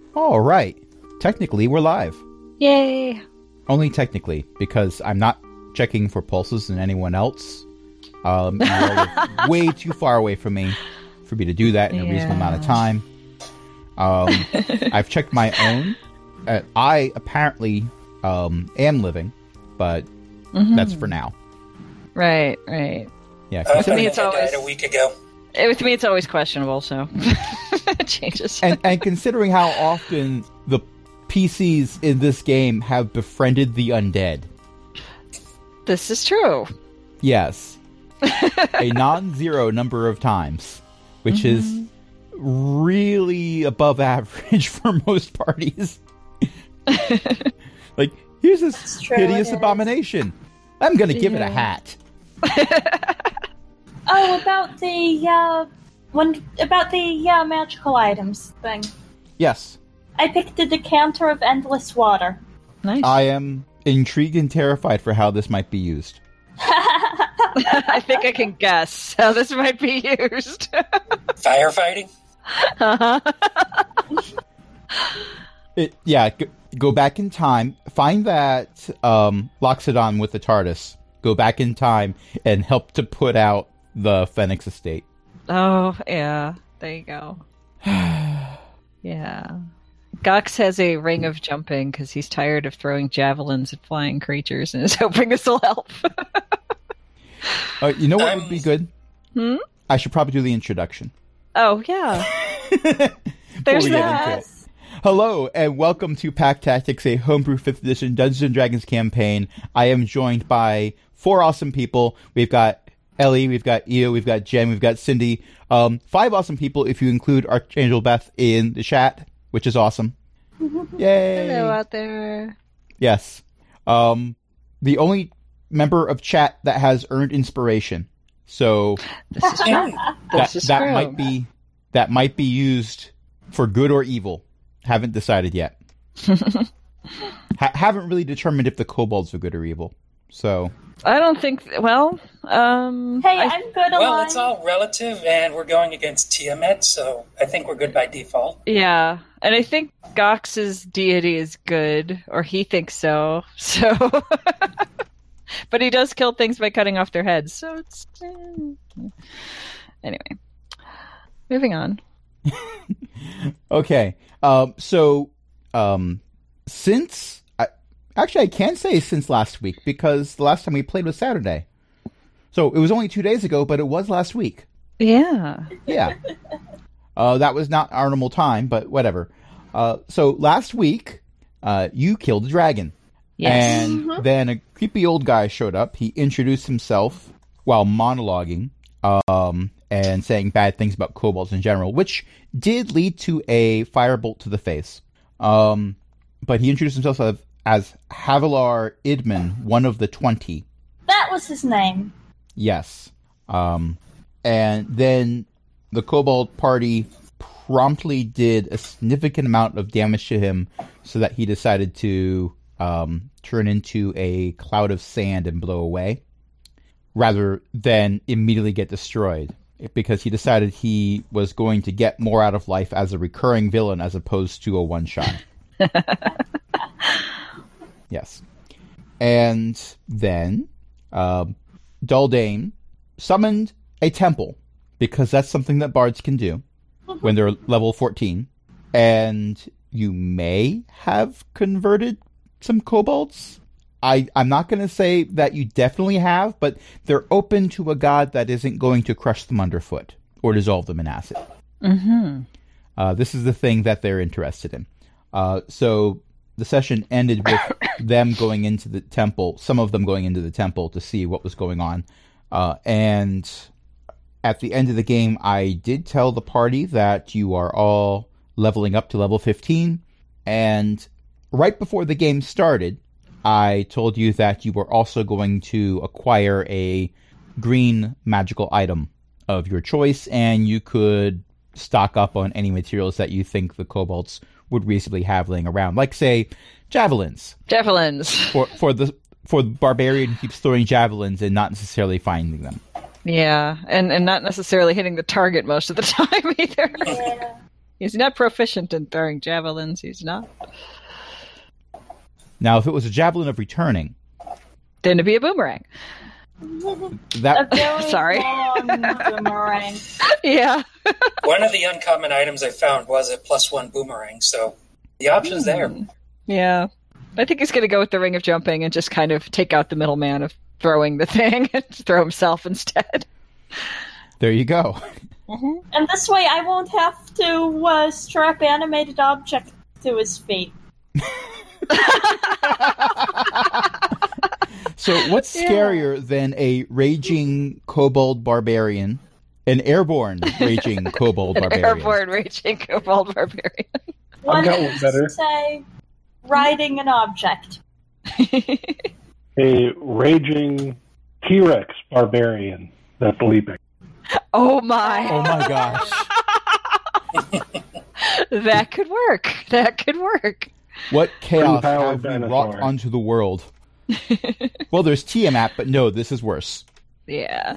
All right. Technically, we're live. Yay! Only technically, because I'm not checking for pulses than anyone else. You all live way too far away from me for me to do that in a reasonable amount of time. I've checked my own. I apparently am living, but that's for now. Right. Yeah, to me, it's always died a week ago. With me, it's always questionable, so it changes. And considering how often the PCs in this game have befriended the undead. This is true. Yes. A non-zero number of times, which is really above average for most parties. Like, here's this hideous abomination. I'm going to give it a hat. About the magical items thing. Yes. I picked a decanter of endless water. Nice. I am intrigued and terrified for how this might be used. I think I can guess how this might be used. Firefighting? Go back in time, find that Loxodon with the TARDIS, go back in time, and help to put out the Phoenix Estate. Oh, yeah. There you go. Yeah. Gox has a ring of jumping because he's tired of throwing javelins at flying creatures and is hoping this will help. You know what would be good? I should probably do the introduction. Oh, yeah. There's that. Hello, and welcome to Pack Tactics, a homebrew 5th edition Dungeons & Dragons campaign. I am joined by 4 awesome people. We've got Ellie, we've got Io, we've got Jen, we've got Cindy. 5 awesome people if you include Archangel Beth in the chat, which is awesome. Yay! Hello out there. Yes. The only member of chat that has earned inspiration. So this is true. that might be used for good or evil. Haven't decided yet. Haven't really determined if the kobolds are good or evil. So I don't think. Hey, I'm good. Well, it's all relative, and we're going against Tiamat, so I think we're good by default. Yeah, and I think Gox's deity is good, or he thinks so. So, but he does kill things by cutting off their heads. So it's anyway. Moving on. Okay. Since I can't say since last week because the last time we played was Saturday. So it was only 2 days ago, but it was last week. Yeah. Yeah. That was not our normal time, but whatever. So last week, you killed a dragon. Yes. And then a creepy old guy showed up. He introduced himself while monologuing, and saying bad things about kobolds in general, which did lead to a firebolt to the face. But he introduced himself as Havilar Idman, one of the 20. That was his name. Yes. And then the kobold party promptly did a significant amount of damage to him so that he decided to turn into a cloud of sand and blow away, rather than immediately get destroyed, because he decided he was going to get more out of life as a recurring villain as opposed to a one-shot. Yes. And then Daldane summoned a temple, because that's something that bards can do when they're level 14. And you may have converted some kobolds. I'm not going to say that you definitely have, but they're open to a god that isn't going to crush them underfoot or dissolve them in acid. This is the thing that they're interested in. So the session ended with them going into the temple, some of them going into the temple to see what was going on. And at the end of the game, I did tell the party that you are all leveling up to level 15. And right before the game started, I told you that you were also going to acquire a green magical item of your choice, and you could stock up on any materials that you think the kobolds would reasonably have laying around, like, say, javelins. Javelins. For the barbarian who keeps throwing javelins and not necessarily finding them. Yeah, and not necessarily hitting the target most of the time either. Yeah. He's not proficient in throwing javelins. He's not. Now, if it was a javelin of returning, then it'd be a boomerang. That A very Sorry. long boomerang. Yeah. One of the uncommon items I found was a +1 boomerang, so the option's there. Yeah. I think he's going to go with the ring of jumping and just kind of take out the middleman of throwing the thing and throw himself instead. there you go. And this way I won't have to strap animated objects to his feet. So what's scarier than a raging kobold barbarian, an airborne raging kobold barbarian? Airborne raging kobold barbarian. I've got one better. Say, riding an object. A raging T-Rex barbarian that's leaping. Oh my. Oh my gosh. That could work. That could work. What chaos Powered have we dinosaur. wrought onto the world? Well, there's Tiamat, but no, this is worse. Yeah.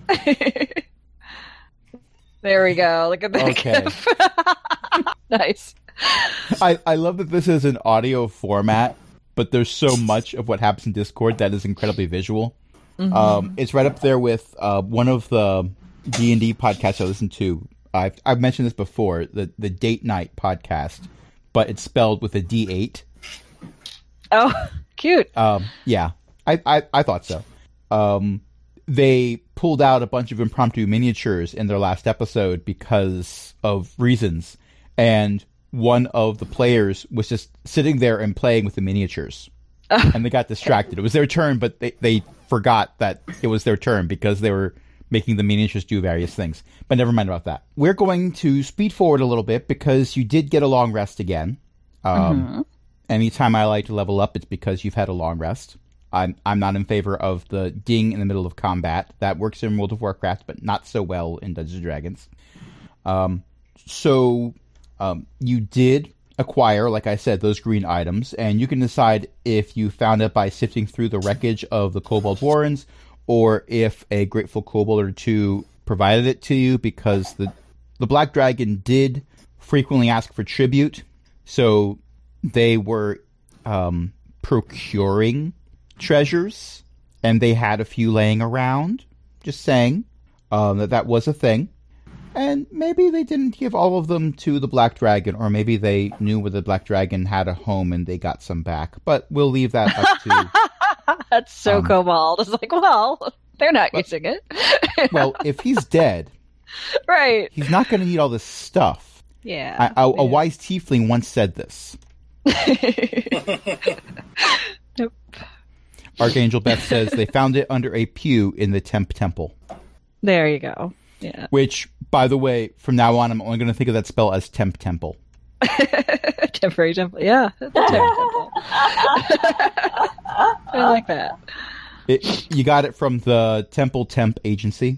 There we go. Look at that. Okay. Nice. I love that this is an audio format, but there's so much of what happens in Discord that is incredibly visual. It's right up there with one of the D&D podcasts I listen to. I've mentioned this before, the Date Night podcast, but it's spelled with a D8. Oh, cute. Yeah, I thought so. They pulled out a bunch of impromptu miniatures in their last episode because of reasons, and one of the players was just sitting there and playing with the miniatures, and they got distracted. It was their turn, but they forgot that it was their turn because they were making the miniatures do various things. But never mind about that. We're going to speed forward a little bit because you did get a long rest again. Anytime I like to level up, it's because you've had a long rest. I'm not in favor of the ding in the middle of combat. That works in World of Warcraft, but not so well in Dungeons & Dragons. So you did acquire, like I said, those green items, and you can decide if you found it by sifting through the wreckage of the Kobold Warrens, or if a grateful kobold or two provided it to you, because the Black Dragon did frequently ask for tribute, so they were procuring treasures, and they had a few laying around. Just saying that was a thing. And maybe they didn't give all of them to the Black Dragon, or maybe they knew where the Black Dragon had a home and they got some back. But we'll leave that up to... That's so kobold. It's like, well, they're not using it. Well, if he's dead, right, he's not going to need all this stuff. Yeah. A wise tiefling once said this. Nope. Archangel Beth says they found it under a pew in the Temple. There you go. Yeah. Which, by the way, from now on, I'm only going to think of that spell as Temple. Temporary temple. Yeah. The temple. I like that. You got it from the Temple Temp agency.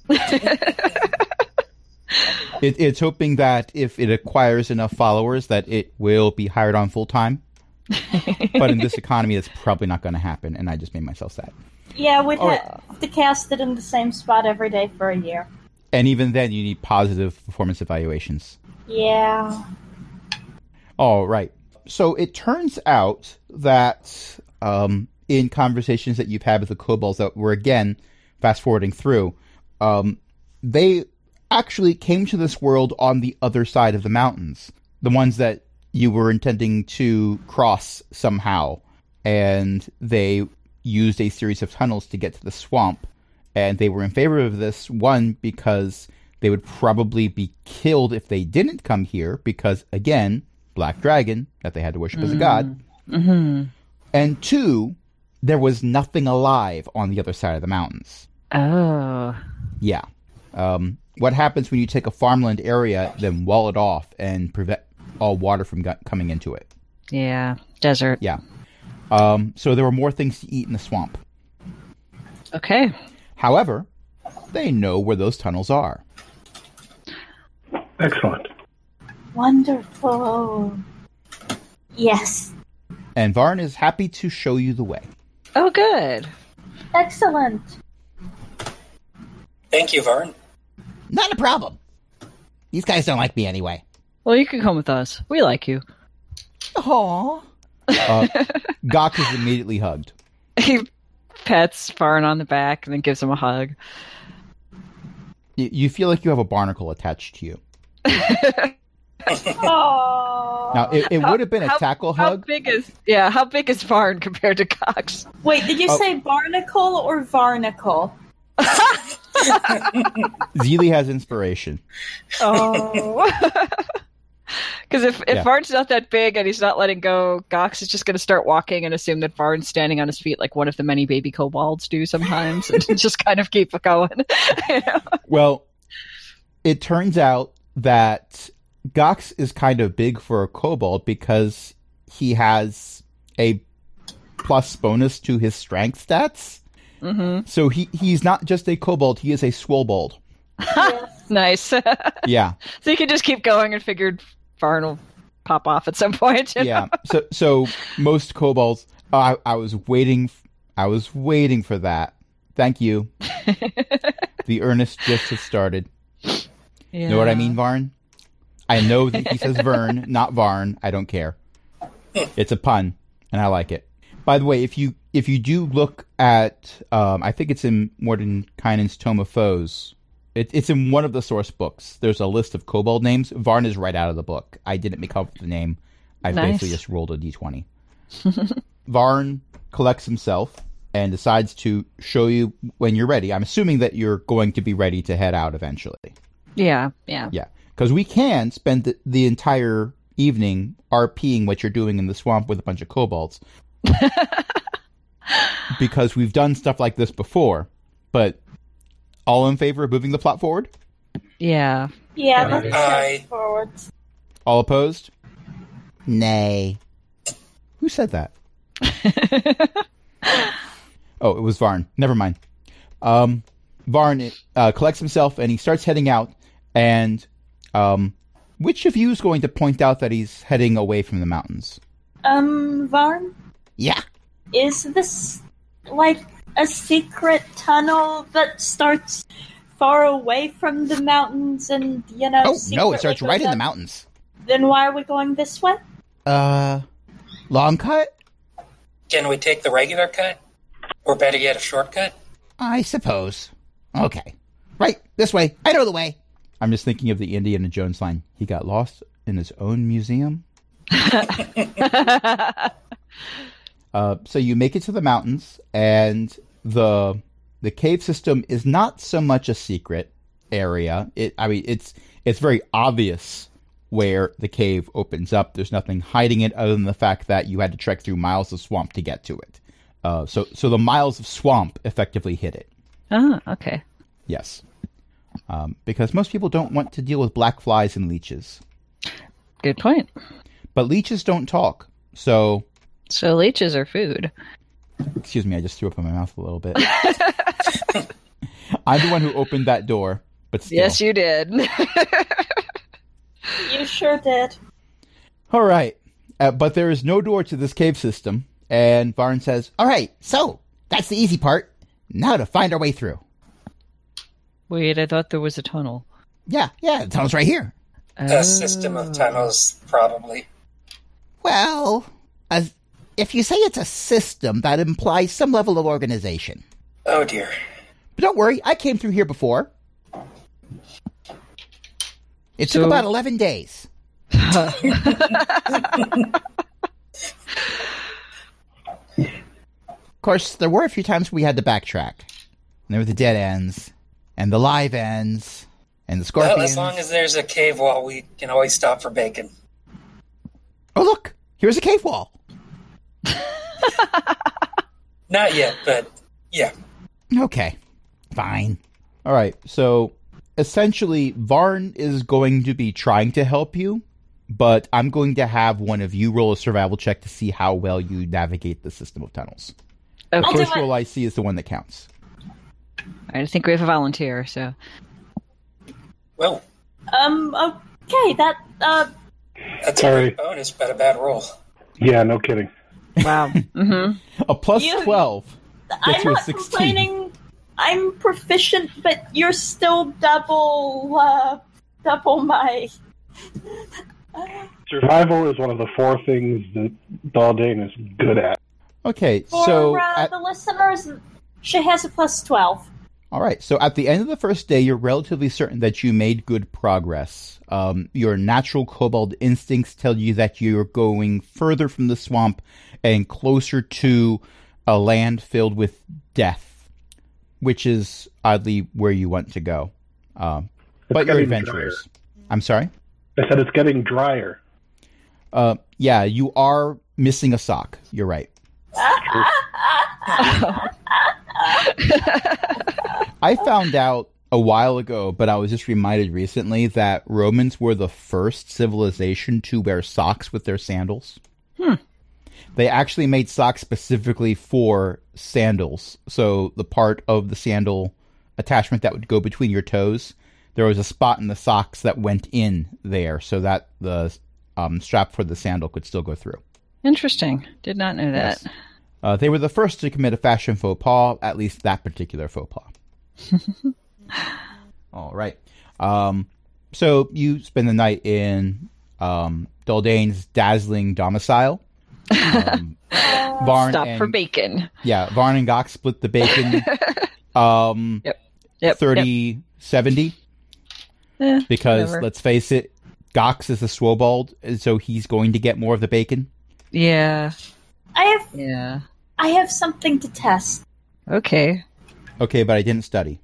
It's hoping that if it acquires enough followers that it will be hired on full time. But in this economy, that's probably not going to happen, and I just made myself sad. Yeah, we'd have to cast it in the same spot every day for a year. And even then, you need positive performance evaluations. Yeah. All right. So it turns out that in conversations that you've had with the kobolds that we're, again, fast-forwarding through, they actually came to this world on the other side of the mountains. The ones that you were intending to cross somehow. And they used a series of tunnels to get to the swamp. And they were in favor of this, one, because they would probably be killed if they didn't come here, because, again, Black Dragon, that they had to worship as a god. Mm-hmm. And two, there was nothing alive on the other side of the mountains. Oh. Yeah. What happens when you take a farmland area, then wall it off and prevent all water from coming into it? Yeah. Desert. Yeah. So there were more things to eat in the swamp. Okay. However, they know where those tunnels are. Excellent. Wonderful. Yes. And Varn is happy to show you the way. Oh, good. Excellent. Thank you, Varn. Not a problem. These guys don't like me anyway. Well, you can come with us. We like you. Aww. Gox is immediately hugged. He pets Varn on the back and then gives him a hug. You feel like you have a barnacle attached to you. Aww. Now, it would have been a tackle hug. How big is Varn compared to Gox? Wait, did you say barnacle or varnacle? Zeely has inspiration. Oh. Because if Varn's not that big and he's not letting go, Gox is just going to start walking and assume that Varn's standing on his feet like one of the many baby kobolds do sometimes, and just kind of keep it going. You know? Well, it turns out that Gox is kind of big for a kobold because he has a plus bonus to his strength stats. Mm-hmm. So he's not just a kobold, he is a swobold. Nice. Yeah. So you can just keep going and figured Varn will pop off at some point. You know? Yeah. So most kobolds, I was waiting for that. Thank you. The earnest gist has started. Yeah. Know what I mean, Varn? I know that he says Vern, not Varn. I don't care. It's a pun, and I like it. By the way, if you do look at, I think it's in Mordenkainen's Tome of Foes. It's in one of the source books. There's a list of kobold names. Varn is right out of the book. I didn't make up the name. I basically just rolled a d20. Varn collects himself and decides to show you when you're ready. I'm assuming that you're going to be ready to head out eventually. Yeah. Yeah, because we can spend the entire evening RPing what you're doing in the swamp with a bunch of kobolds. Because we've done stuff like this before. But all in favor of moving the plot forward? Yeah. Yeah, let's move forward. All opposed? Nay. Who said that? Oh, it was Varn. Never mind. Varn collects himself and he starts heading out. And which of you is going to point out that he's heading away from the mountains? Varn? Yeah. Is this like a secret tunnel that starts far away from the mountains and, you know... Oh, no, it starts right in the mountains. Then why are we going this way? Long cut? Can we take the regular cut? Or better yet, a shortcut? I suppose. Okay. Right, this way. I know the way. I'm just thinking of the Indiana Jones line. He got lost in his own museum. So you make it to the mountains, and the cave system is not so much a secret area. It's very obvious where the cave opens up. There's nothing hiding it other than the fact that you had to trek through miles of swamp to get to it. So the miles of swamp effectively hid it. Oh, okay. Yes. Because most people don't want to deal with black flies and leeches. Good point. But leeches don't talk, so... So leeches are food. Excuse me, I just threw up in my mouth a little bit. I'm the one who opened that door, but still. Yes, you did. You sure did. All right. But there is no door to this cave system, and Varn says, all right, so that's the easy part. Now to find our way through. Wait, I thought there was a tunnel. Yeah, the tunnel's right here. A system of tunnels, probably. Well, if you say it's a system, that implies some level of organization. Oh, dear. But don't worry, I came through here before. It took about 11 days. Of course, there were a few times we had to backtrack. And there were the dead ends, and the live ends, and the scorpions. Well, as long as there's a cave wall, we can always stop for bacon. Oh, look! Here's a cave wall. Not yet, but yeah. Okay, fine. All right, so essentially, Varn is going to be trying to help you, but I'm going to have one of you roll a survival check to see how well you navigate the system of tunnels. Okay. The first roll I see is the one that counts. I think we have a volunteer, so... Well, okay, that's a great bonus, but a bad roll. Yeah, no kidding. Wow. Mm-hmm. A plus 12 gets you a not 16. complaining. I'm proficient, but you're still double my... Survival is one of the 4 things that Daldane is good at. Okay, For so the listeners, she has a plus 12. all right. So at the end of the first day, you're relatively certain that you made good progress. Your natural kobold instincts tell you that you're going further from the swamp and closer to a land filled with death, which is oddly where you want to go. But you're getting adventurers. drier. I'm sorry? I said it's getting drier. Yeah, you are missing a sock. You're right. I found out a while ago, but I was just reminded recently that Romans were the first civilization to wear socks with their sandals. They actually made socks specifically for sandals. So the part of the sandal attachment that would go between your toes, there was a spot in the socks that went in there so that the strap for the sandal could still go through. Interesting. Did not know that. Yes. They were the first to commit a fashion faux pas, at least that particular faux pas. All right. So you spend the night in Daldane's dazzling domicile. Varn Stop for bacon. Yeah, Varn and Gox split the bacon. Yep. 30-70. Because, whatever. let's face it, Gox is a Swobold, and so he's going to get more of the bacon. Yeah. I have something to test. Okay. Okay, but I didn't study.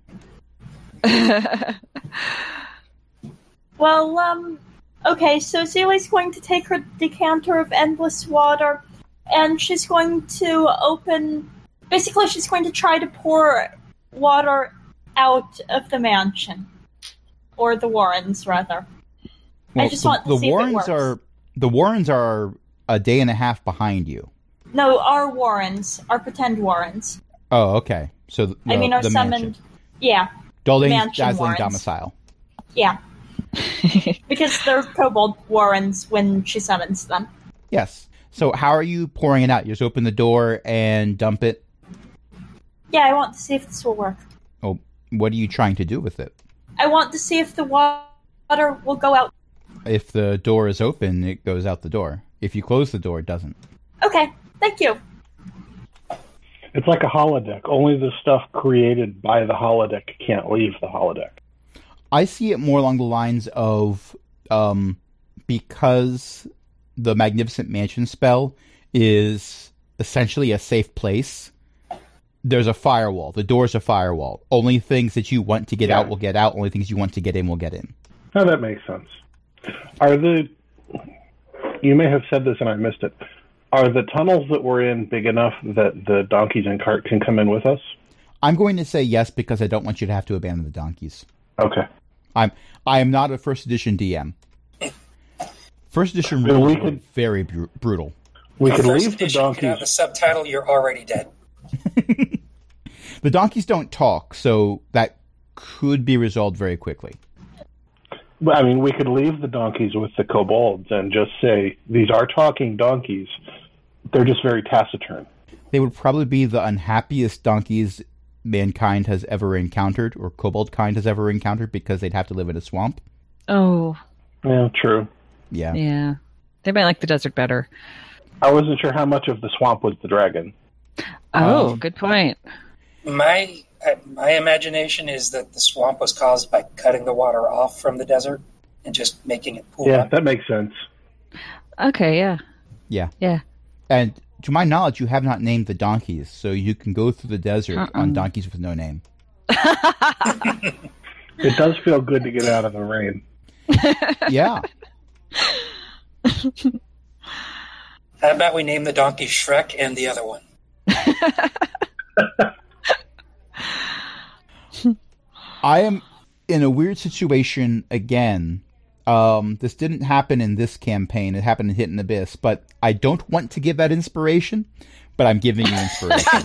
Well, okay, so Zeelie's going to take her decanter of endless water, and she's going to basically she's going to try to pour water out of the mansion. Or the Warrens, rather. Well, I just want to see if it works. The Warrens are a day and a half behind you. No, our Warrens. Our pretend Warrens. Oh, okay. So our the summoned... mansion. Yeah. Daldane's mansion dazzling Warrens. domicile. Yeah. Because they're kobold Warrens when she summons them. Yes. So how are you pouring it out? You just open the door and dump it? Yeah, I want to see if this will work. Oh, what are you trying to do with it? I want to see if the water will go out. If the door is open, it goes out the door. If you close the door, it doesn't. Okay, thank you. It's like a holodeck. Only the stuff created by the holodeck can't leave the holodeck. I see it more along the lines of because the Magnificent Mansion spell is essentially a safe place, there's a firewall. The door's a firewall. Only things that you want to get out will get out. Only things you want to get in will get in. Oh, that makes sense. You may have said this and I missed it. Are the tunnels that we're in big enough that the donkeys and cart can come in with us? I'm going to say yes because I don't want you to have to abandon the donkeys. Okay. I am not a first edition DM. First edition rules are very brutal. We could First leave the edition could have the donkeys. subtitle, "You're already dead." The donkeys don't talk, so that could be resolved very quickly. I mean, we could leave the donkeys with the kobolds and just say, these are talking donkeys. They're just very taciturn. They would probably be the unhappiest donkeys mankind has ever encountered, or kobold kind has ever encountered, because they'd have to live in a swamp. Oh. Yeah, true. Yeah. Yeah. They might like the desert better. I wasn't sure how much of the swamp was the dragon. Oh, good point. My imagination is that the swamp was caused by cutting the water off from the desert and just making it pool Yeah, up. that makes sense. Okay, yeah. Yeah. Yeah. And to my knowledge, you have not named the donkeys, so you can go through the desert on donkeys with no name. It does feel good to get out of the rain. Yeah. How about we name the donkey Shrek and the other one? I am in a weird situation again. This didn't happen in this campaign. It happened in Hidden Abyss, but I don't want to give that inspiration, but I'm giving you inspiration.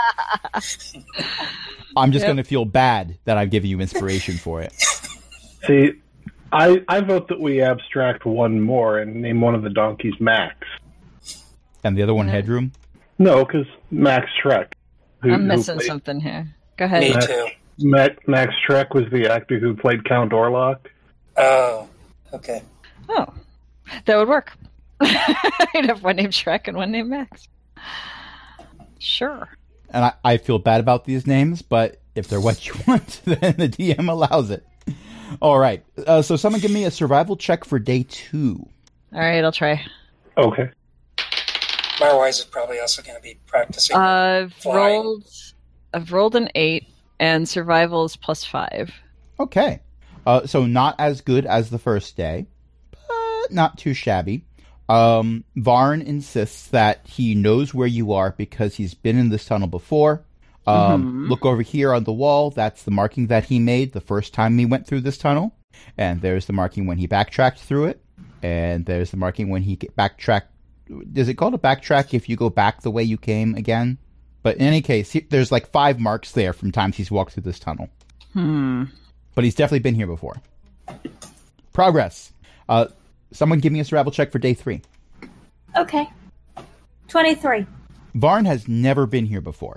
I'm just going to feel bad that I'm giving you inspiration for it. See, I vote that we abstract one more and name one of the donkeys Max. And the other one, Headroom? No, because Max Shrek. I'm missing something here. Go ahead. Me too. Max Shrek was the actor who played Count Orlok. Oh, okay. Oh. That would work. You'd have one named Shrek and one named Max. Sure. And I feel bad about these names, but if they're what you want, then the DM allows it. All right. So someone give me a survival check for day 2. All right, I'll try. Okay. Marwise is probably also going to be practicing. I've flying. rolled an 8, and survival is +5. Okay. So not as good as the first day, but not too shabby. Varn insists that he knows where you are because he's been in this tunnel before. Look over here on the wall. That's the marking that he made the first time he went through this tunnel. And there's the marking when he backtracked through it. And there's the marking when he backtracked. Is it called a backtrack if you go back the way you came again? But in any case, there's like 5 marks there from times he's walked through this tunnel. But he's definitely been here before. Progress. Someone give me a survival check for day 3. Okay. 23. Varn has never been here before.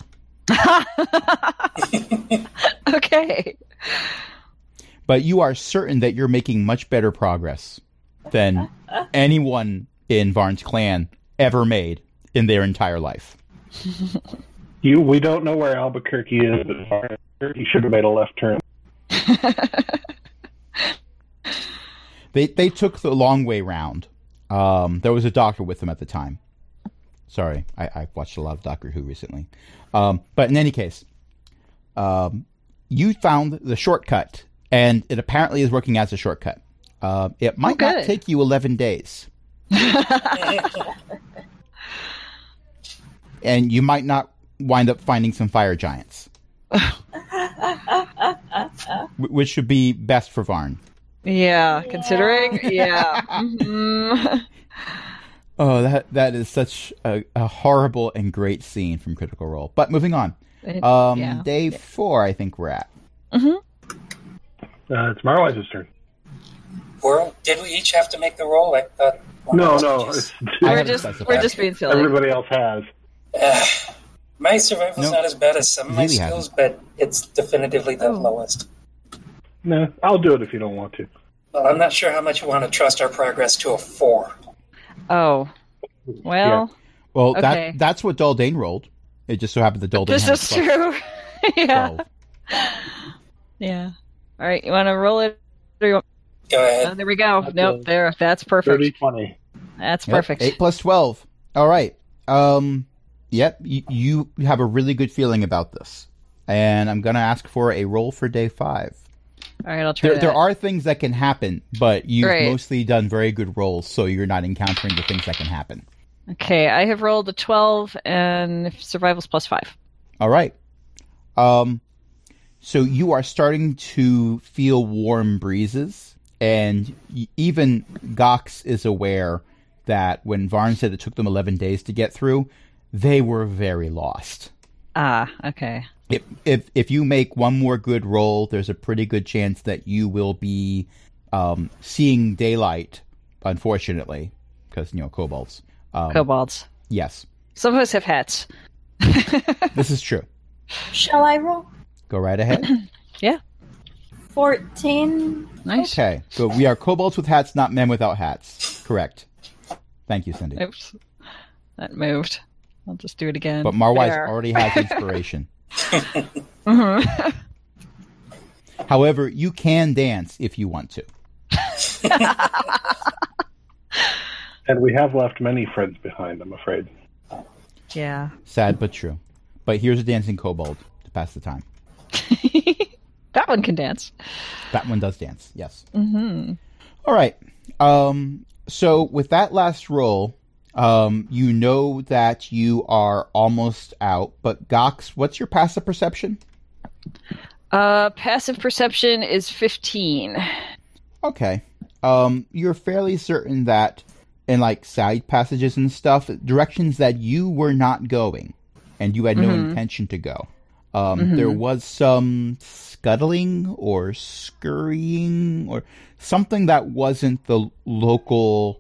Okay. But you are certain that you're making much better progress than anyone in Varn's clan ever made in their entire life. We don't know where Albuquerque is, but he should have made a left turn. They took the long way round. There was a doctor with them at the time. Sorry, I watched a lot of Doctor Who recently. But in any case, you found the shortcut, and it apparently is working as a shortcut. It might not take you 11 days. And you might not wind up finding some fire giants. Which should be best for Varn. Yeah, considering. Yeah. Mm-hmm. Oh, that is such a horrible and great scene from Critical Role. But moving on. Yeah. Day 4, I think we're at. It's Marwise's turn. Did we each have to make the roll? I thought. No. We're just being silly. Everybody else has. My survival's not as bad as some of my Really skills, but it's definitively the lowest. No, I'll do it if you don't want to. Well, I'm not sure how much you want to trust our progress to a 4. Oh. Well. Yeah. Well, okay. that's what Daldane rolled. It just so happened that Daldane This had is true. Yeah. 12. Yeah. All right, you want to roll it? Or you want... Go ahead. Oh, there we go. Nope, there. That's perfect. 30-20. That's Yep, perfect. 8 plus 12. All right. Yep, you have a really good feeling about this. And I'm going to ask for a roll for day 5. All right, I'll try that. There are things that can happen, but you've Right. mostly done very good rolls, so you're not encountering the things that can happen. Okay, I have rolled a 12, and survival's +5. All right. So you are starting to feel warm breezes, and even Gox is aware that when Varn said it took them 11 days to get through, they were very lost. Ah, okay. If you make one more good roll, there's a pretty good chance that you will be seeing daylight, unfortunately, because, kobolds. Kobolds. Yes. Some of us have hats. This is true. Shall I roll? Go right ahead. Yeah. 14. Nice. Okay. So we are kobolds with hats, not men without hats. Correct. Thank you, Cindy. Oops. That moved. I'll just do it again. But Marwise There. already has inspiration. Mhm. However, you can dance if you want to. And we have left many friends behind, I'm afraid. Yeah. Sad but true. But here's a dancing kobold to pass the time. That one can dance. That one does dance, yes. Mm-hmm. All right. So with that last roll, you know that you are almost out. But Gox, what's your passive perception? Passive perception is 15. Okay. You're fairly certain that in side passages and stuff, directions that you were not going and you had no intention to go. There was some scuttling or scurrying or something that wasn't the local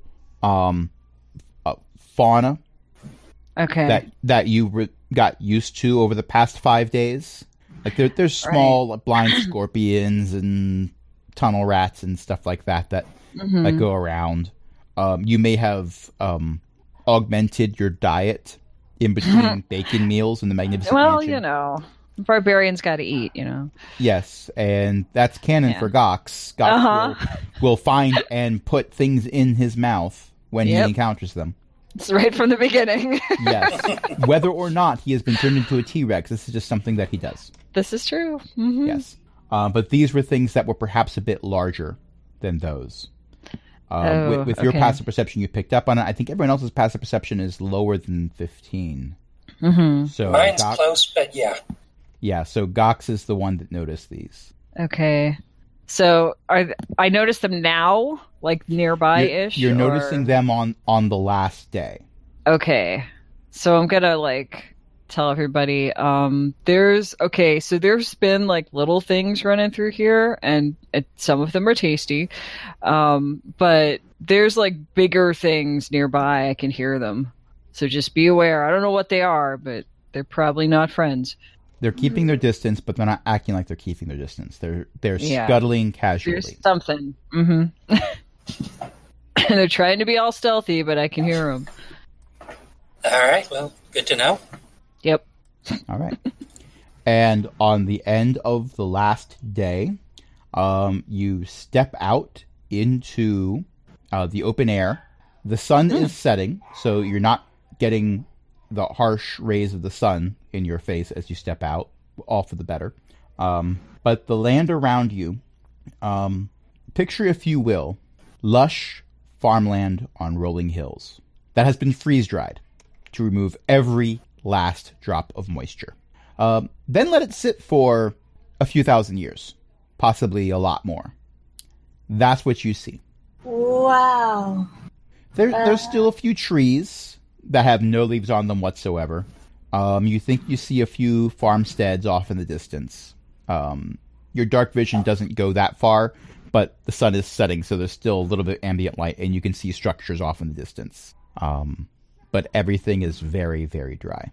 fauna Okay. that you got used to over the past 5 days. There's small blind scorpions and tunnel rats and stuff like that that go around. You may have augmented your diet in between bacon meals in the Magnificent Mansion. you know, barbarians got to eat, you know. Yes, and that's canon for Gox. Gox will find and put things in his mouth when he encounters them. It's right from the beginning. Yes. Whether or not he has been turned into a T-Rex, this is just something that he does. This is true. Mm-hmm. Yes. But these were things that were perhaps a bit larger than those. With your passive perception, you picked up on it. I think everyone else's passive perception is lower than 15. Mm-hmm. So mine's close, but yeah. Yeah, so Gox is the one that noticed these. Okay. So I noticed them now, like nearby-ish? You're noticing them on the last day. Okay. So I'm gonna, like, tell everybody, there's been, like, little things running through here, and some of them are tasty, but there's, like, bigger things nearby. I can hear them. So just be aware. I don't know what they are, but they're probably not friends. They're keeping their distance, but they're not acting like they're keeping their distance. They're scuttling casually. There's something. Mm-hmm. They're trying to be all stealthy, but I can hear them. All right. Well, good to know. Yep. All right. And on the end of the last day, you step out into the open air. The sun is setting, so you're not getting the harsh rays of the sun in your face as you step out, all for the better. But the land around you, picture, if you will, lush farmland on rolling hills that has been freeze-dried to remove every last drop of moisture. Then let it sit for a few thousand years, possibly a lot more. That's what you see. Wow. There's still a few trees that have no leaves on them whatsoever. You think you see a few farmsteads off in the distance. Your dark vision doesn't go that far, but the sun is setting, so there's still a little bit of ambient light, and you can see structures off in the distance. But everything is very, very dry.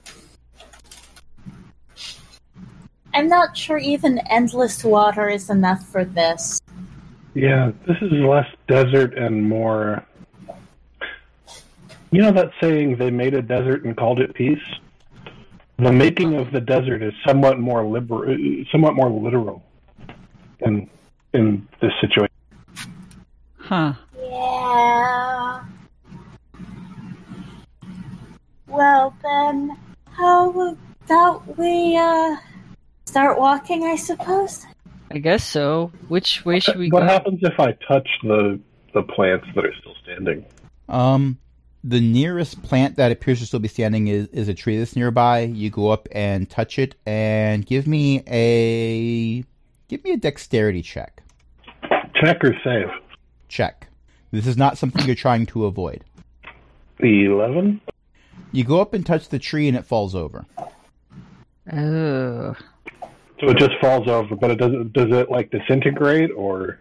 I'm not sure even endless water is enough for this. Yeah, this is less desert and more... You know that saying, they made a desert and called it peace? The making of the desert is somewhat more literal in this situation. Huh. Yeah. Well then, how about we start walking, I suppose? I guess so. Which way should we go? What happens if I touch the plants that are still standing? The nearest plant that appears to still be standing is a tree that's nearby. You go up and touch it, and give me a dexterity check. Check or save? Check. This is not something you're trying to avoid. 11? You go up and touch the tree, and it falls over. Oh. So it just falls over, but does it like disintegrate or?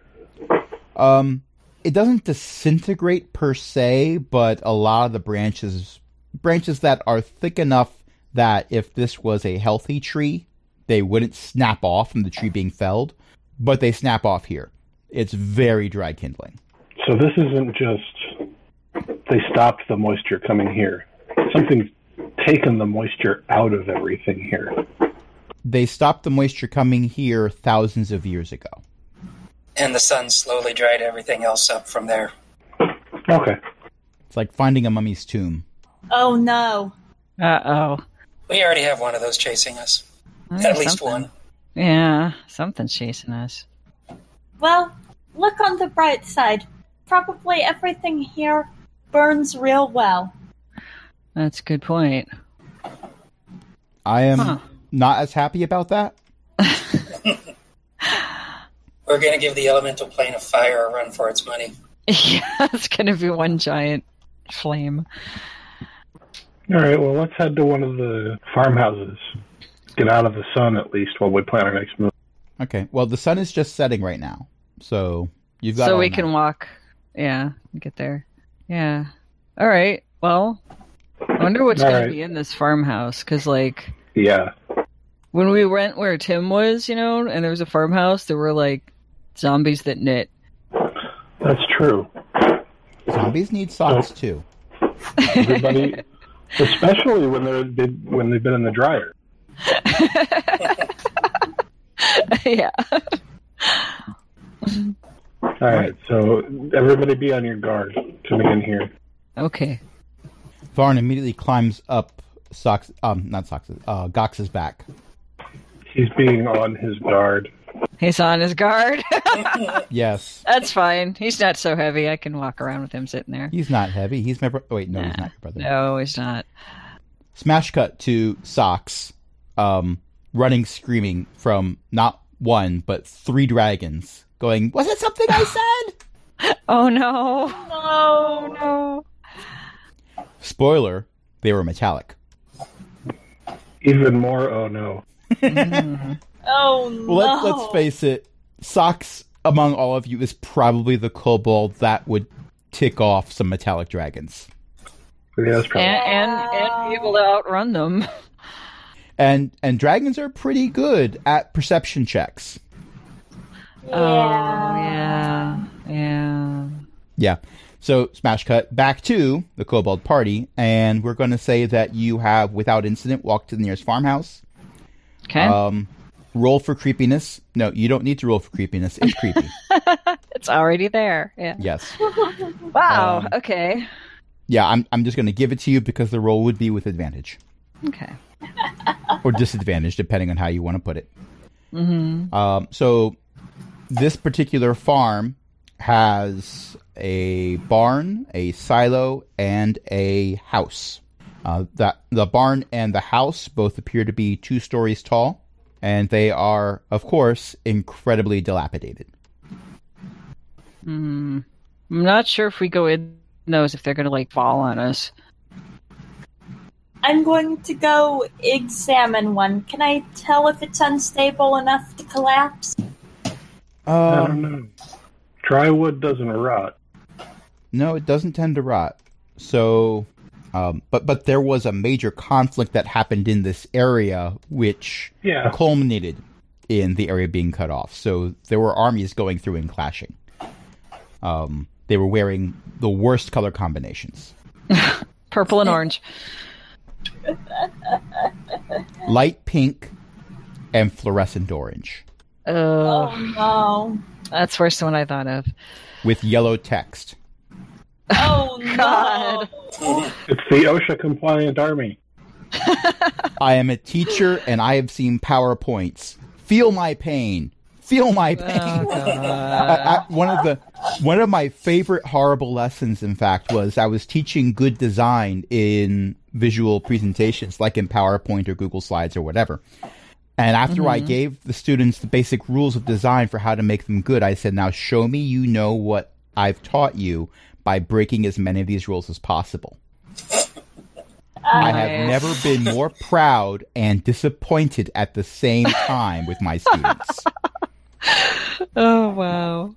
It doesn't disintegrate per se, but a lot of the branches that are thick enough that if this was a healthy tree, they wouldn't snap off from the tree being felled, but they snap off here. It's very dry kindling. So this isn't just they stopped the moisture coming here. Something's taken the moisture out of everything here. They stopped the moisture coming here thousands of years ago. And the sun slowly dried everything else up from there. Okay. It's like finding a mummy's tomb. Oh no. Uh-oh. We already have one of those chasing us. At least one. Yeah, something's chasing us. Well, look on the bright side. Probably everything here burns real well. That's a good point. I am not as happy about that. We're going to give the elemental plane of fire a run for its money. Yeah, it's going to be one giant flame. All right, well, let's head to one of the farmhouses. Get out of the sun, at least, while we plan our next move. Okay, well, the sun is just setting right now, so you've got... So we can walk, get there. Yeah. All right, well, I wonder what's going to be in this farmhouse, because, like... Yeah. When we went where Tim was, and there was a farmhouse, there were, like, zombies that knit. That's true. Zombies need socks too. Everybody, especially when they've been in the dryer. Yeah. All right, so everybody be on your guard coming in here. Okay. Varn immediately climbs up Gox's back. He's being on his guard. He's on his guard. Yes. That's fine. He's not so heavy. I can walk around with him sitting there. He's not heavy. He's my brother. Wait, no, he's not your brother. No, he's not. Smash cut to Socks, running screaming from not one, but 3 dragons, going, "Was it something I said?" Oh, no. No. No. Spoiler, they were metallic. Even more, oh no. Oh no. Well, let's face it, Socks, among all of you, is probably the kobold that would tick off some metallic dragons. Yeah, that's probably. And be able to outrun them. And dragons are pretty good at perception checks. Oh, yeah. Yeah. So, smash cut back to the kobold party, and we're going to say that you have, without incident, walked to the nearest farmhouse. Okay. Roll for creepiness. No, you don't need to roll for creepiness. It's creepy. It's already there. Yeah. Yes. Wow. Okay. Yeah, I'm just going to give it to you because the roll would be with advantage. Okay. Or disadvantage, depending on how you want to put it. Mm-hmm. So, this particular farm has a barn, a silo, and a house. The barn and the house both appear to be 2 stories tall, and they are, of course, incredibly dilapidated. I'm not sure if we go in those if they're going to fall on us. I'm going to go examine one. Can I tell if it's unstable enough to collapse? I don't know. Dry wood doesn't rot. No, it doesn't tend to rot. So, but there was a major conflict that happened in this area, which culminated in the area being cut off. So there were armies going through and clashing. They were wearing the worst color combinations. Purple and orange. Light pink and fluorescent orange. Oh no. That's worse than what I thought of. With yellow text. Oh God. no. It's the OSHA compliant army. I am a teacher and I have seen PowerPoints. Feel my pain. Feel my pain. Oh, God. One of my favorite horrible lessons, in fact, was I was teaching good design in visual presentations, like in PowerPoint or Google Slides or whatever. And after I gave the students the basic rules of design for how to make them good, I said, now show me you know what I've taught you by breaking as many of these rules as possible. I have never been more proud and disappointed at the same time with my students. Oh, wow.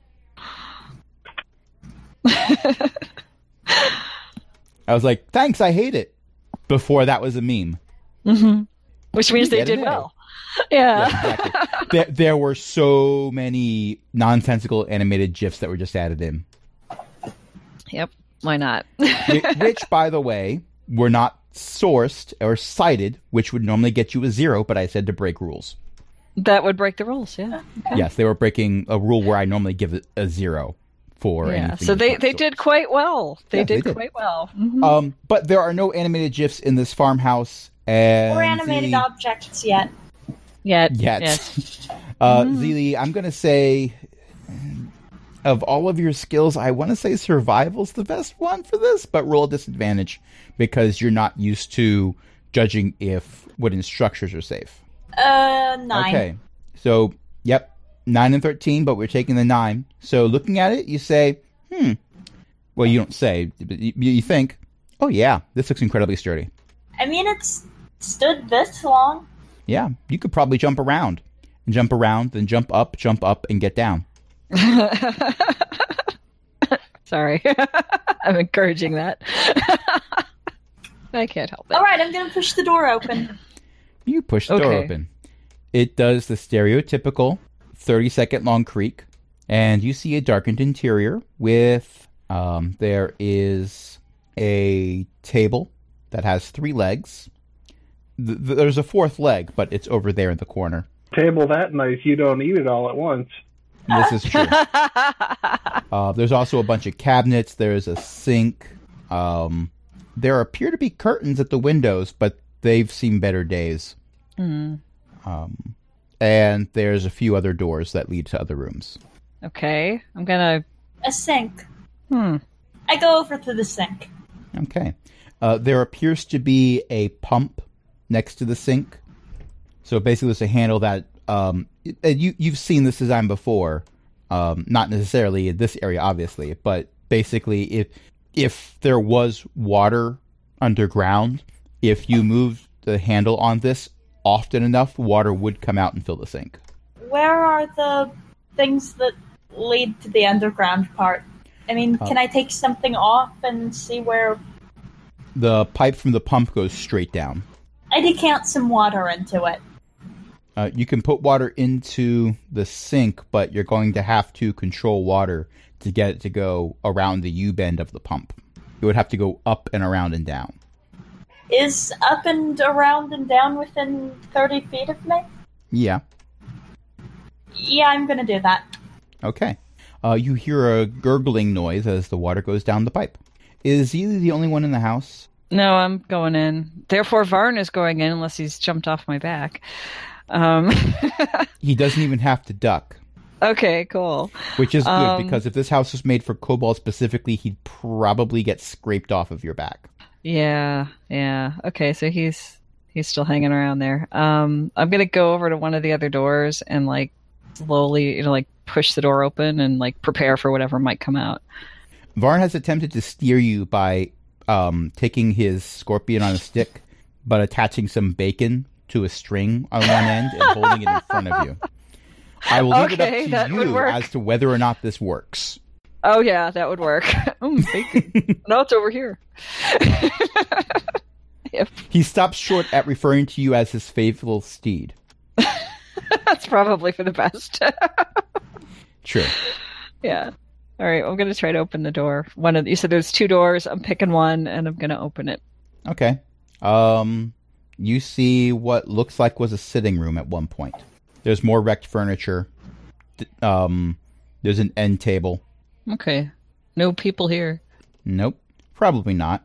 I was like, thanks, I hate it. Before that was a meme. Mm-hmm. Which means they Get an did A. well. Yeah. Exactly. There were so many nonsensical animated GIFs that were just added in. Yep. Why not? Which, by the way, were not sourced or cited, which would normally get you a 0, but I said to break rules. That would break the rules, yeah. Okay. Yes, they were breaking a rule where I normally give it a 0 for anything. So they of that did sort. quite well. They Yeah, did they did. quite well. Mm-hmm. But there are no animated GIFs in this farmhouse. And Or animated objects yet. Yet. Yes. Zeely, I'm going to say, of all of your skills, I want to say survival's the best one for this, but roll a disadvantage because you're not used to judging if wooden structures are safe. 9. Okay. So, yep, 9 and 13, but we're taking the 9. So looking at it, you say, well, you don't say, but you think, oh yeah, this looks incredibly sturdy. I mean, it's stood this long. Yeah, you could probably jump around, then jump up, and get down. Sorry. I'm encouraging that. I can't help it. All right, I'm going to push the door open. You push the door open. It does the stereotypical 30-second long creak, and you see a darkened interior with There is a table that has 3 legs. There's a 4th leg, but it's over there in the corner. Table that nice, you don't eat it all at once. This is true. There's also a bunch of cabinets. There's a sink. There appear to be curtains at the windows, but they've seen better days. And there's a few other doors that lead to other rooms. Okay, I'm gonna... A sink. I go over to the sink. Okay. There appears to be a pump next to the sink. So basically there's a handle that... you've seen this design before. Not necessarily in this area, obviously, but basically if there was water underground, if you moved the handle on this often enough, water would come out and fill the sink. Where are the things that lead to the underground part? I mean, can I take something off and see where... The pipe from the pump goes straight down. I decant some water into it. You can put water into the sink, but you're going to have to control water to get it to go around the U-bend of the pump. You would have to go up and around and down. Is up and around and down within 30 feet of me? Yeah. Yeah, I'm gonna do that. Okay. You hear a gurgling noise as the water goes down the pipe. Is Zeely the only one in the house? No, I'm going in. Therefore, Varn is going in unless he's jumped off my back. He doesn't even have to duck. Okay, cool. Which is good, because if this house was made for kobolds specifically, he'd probably get scraped off of your back. Yeah. Okay, so he's still hanging around there. I'm gonna go over to one of the other doors and like slowly, like push the door open and like prepare for whatever might come out. Varn has attempted to steer you by taking his scorpion on a stick, but attaching some bacon to a string on one end and holding it in front of you. I will leave it up to you as to whether or not this works. Oh yeah, that would work. Bacon. No, it's over here. Yep. He stops short at referring to you as his faithful steed. That's probably for the best. True. Yeah. All right, I'm going to try to open the door. You said there's 2 doors. I'm picking one, and I'm going to open it. Okay. You see what looks like was a sitting room at one point. There's more wrecked furniture. There's an end table. Okay. No people here. Nope. Probably not.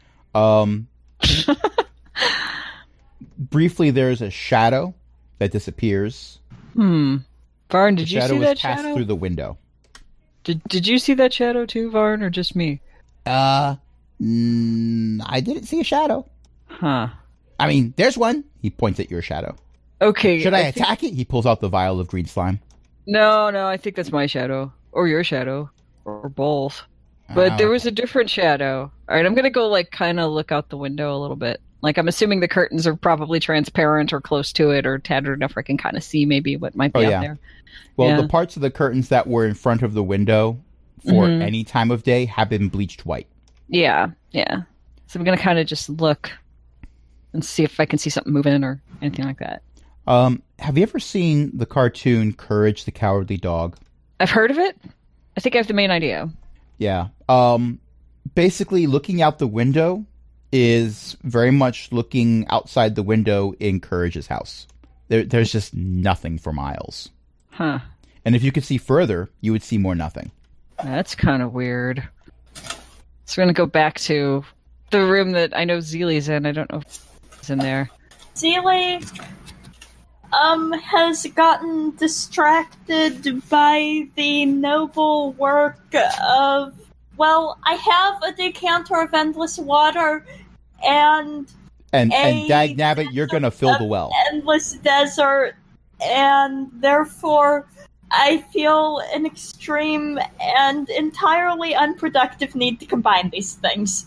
Briefly, there's a shadow that disappears. Varn, did you see that shadow? Passed through the window. Did you see that shadow too, Varn, or just me? I didn't see a shadow. Huh. I mean, there's one. He points at your shadow. Okay. Should I attack it? He pulls out the vial of green slime. No, I think that's my shadow. Or your shadow. Or both. But there was a different shadow. Alright, I'm gonna go, like, kind of look out the window a little bit. Like, I'm assuming the curtains are probably transparent or close to it or tattered enough where I can kind of see maybe what might be out there. Well, the parts of the curtains that were in front of the window for any time of day have been bleached white. Yeah. So I'm going to kind of just look and see if I can see something moving or anything like that. Have you ever seen the cartoon Courage the Cowardly Dog? I've heard of it. I think I have the main idea. Yeah. Basically, looking out the window is very much looking outside the window in Courage's house. There's just nothing for miles. Huh. And if you could see further, you would see more nothing. That's kind of weird. So we're going to go back to the room that I know Zeely's in. I don't know if it's in there. Zeely has gotten distracted by the noble work of... Well, I have a decanter of endless water and dagnabbit, you're going to fill the well. Endless desert, and therefore I feel an extreme and entirely unproductive need to combine these things.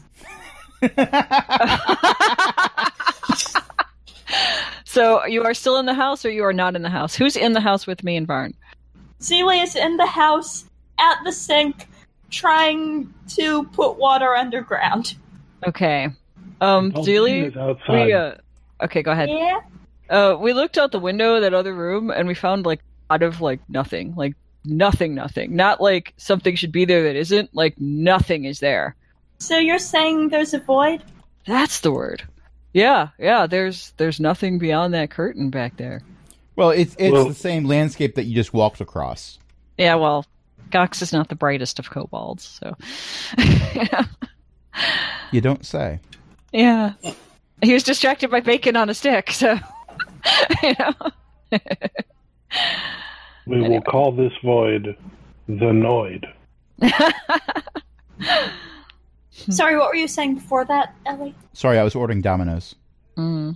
So you are still in the house or you are not in the house? Who's in the house with me and Varn? Zeely is in the house at the sink trying to put water underground. Okay. Zeely? Okay, go ahead. Yeah? We looked out the window of that other room and we found like out of like nothing. Like nothing. Not like something should be there that isn't. Like nothing is there. So you're saying there's a void? That's the word. Yeah. There's nothing beyond that curtain back there. Well, it's the same landscape that you just walked across. Yeah, well, Gox is not the brightest of kobolds, so... You don't say. Yeah. He was distracted by bacon on a stick, so... We will call this void the Noid. Sorry, what were you saying before that, Ellie? Sorry, I was ordering Domino's. Mm.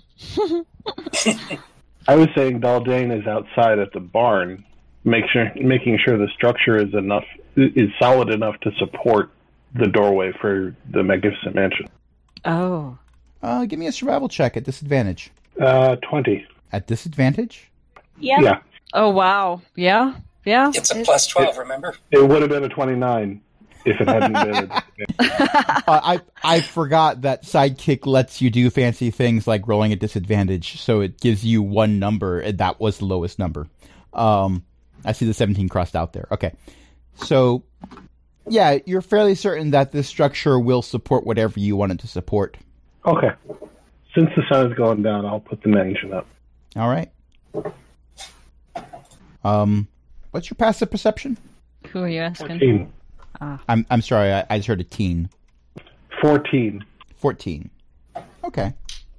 I was saying Daldane is outside at the barn, making sure the structure is solid enough to support the doorway for the Magnificent Mansion. Oh. Give me a survival check at disadvantage. 20. At disadvantage? Yeah. Oh, wow. Yeah? It's a plus 12, remember? It would have been a 29 if it hadn't been. I forgot that Sidekick lets you do fancy things like rolling at disadvantage, so it gives you one number, and that was the lowest number. I see the 17 crossed out there. Okay. So, yeah, you're fairly certain that this structure will support whatever you want it to support. Okay. Since the sun is going down, I'll put the mansion up. All right. What's your passive perception? Who are you asking? 14. I'm sorry, I just heard a teen. 14. 14. Okay.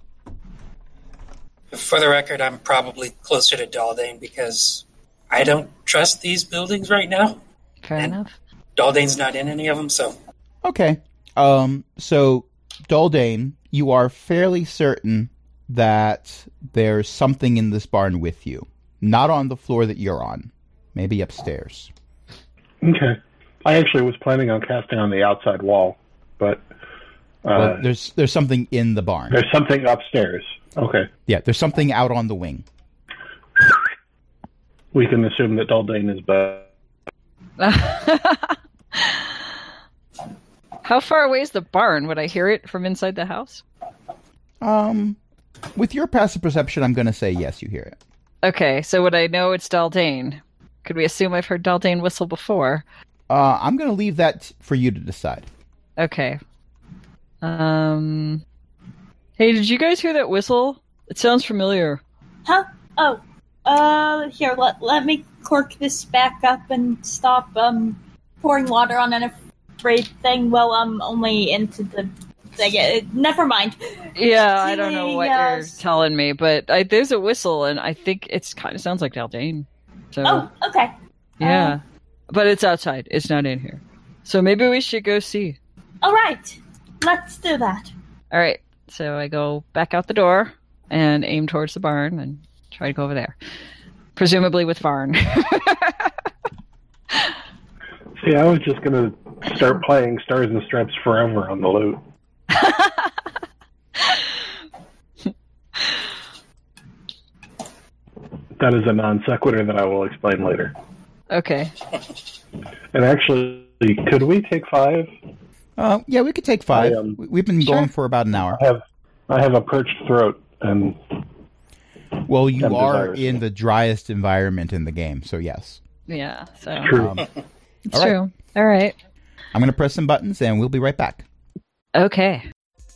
For the record, I'm probably closer to Daldane because I don't trust these buildings right now. Fair enough. Daldane's not in any of them, so... Okay. So, Daldane, you are fairly certain that there's something in this barn with you. Not on the floor that you're on. Maybe upstairs. Okay. I actually was planning on casting on the outside wall, but... well, there's something in the barn. There's something upstairs. Okay. Yeah, there's something out on the wing. We can assume that Daldane is bad. How far away is the barn? Would I hear it from inside the house? With your passive perception, I'm going to say yes, you hear it. Okay, so would I know it's Daldane? Could we assume I've heard Daldane whistle before? I'm going to leave that for you to decide. Okay. Hey, did you guys hear that whistle? It sounds familiar. Huh? Oh. Here, let me cork this back up and stop, pouring water on an afraid thing while I'm only into the thing. Never mind. Yeah, I don't know what you're telling me, but there's a whistle, and I think it kind of sounds like Daldane. So, oh, okay. Yeah. But it's outside. It's not in here. So maybe we should go see. All right. Let's do that. All right. So I go back out the door and aim towards the barn and try to go over there. Presumably with Varn. See, I was just going to start playing Stars and Stripes Forever on the lute. That is a non sequitur that I will explain later. Okay. And actually, could we take 5? Yeah, we could take 5. We've been going for about an hour. I have a perched throat, and well, you are in the driest environment in the game, so yes. Yeah, so true. It's true. All right. I'm going to press some buttons, and we'll be right back. Okay.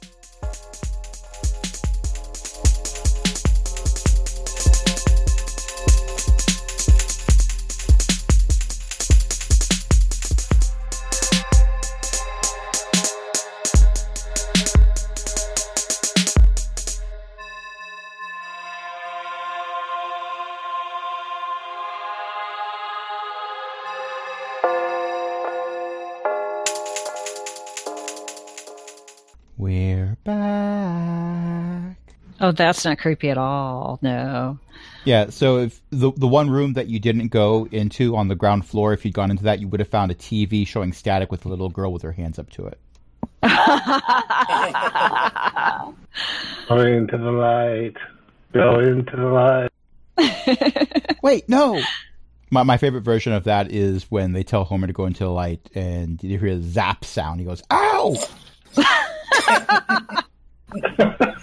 We're back. Oh, that's not creepy at all. No. Yeah, so if the one room that you didn't go into on the ground floor, if you'd gone into that, you would have found a TV showing static with a little girl with her hands up to it. Go into the light. Go into the light. Wait, no! My favorite version of that is when they tell Homer to go into the light and you hear a zap sound. He goes, ow!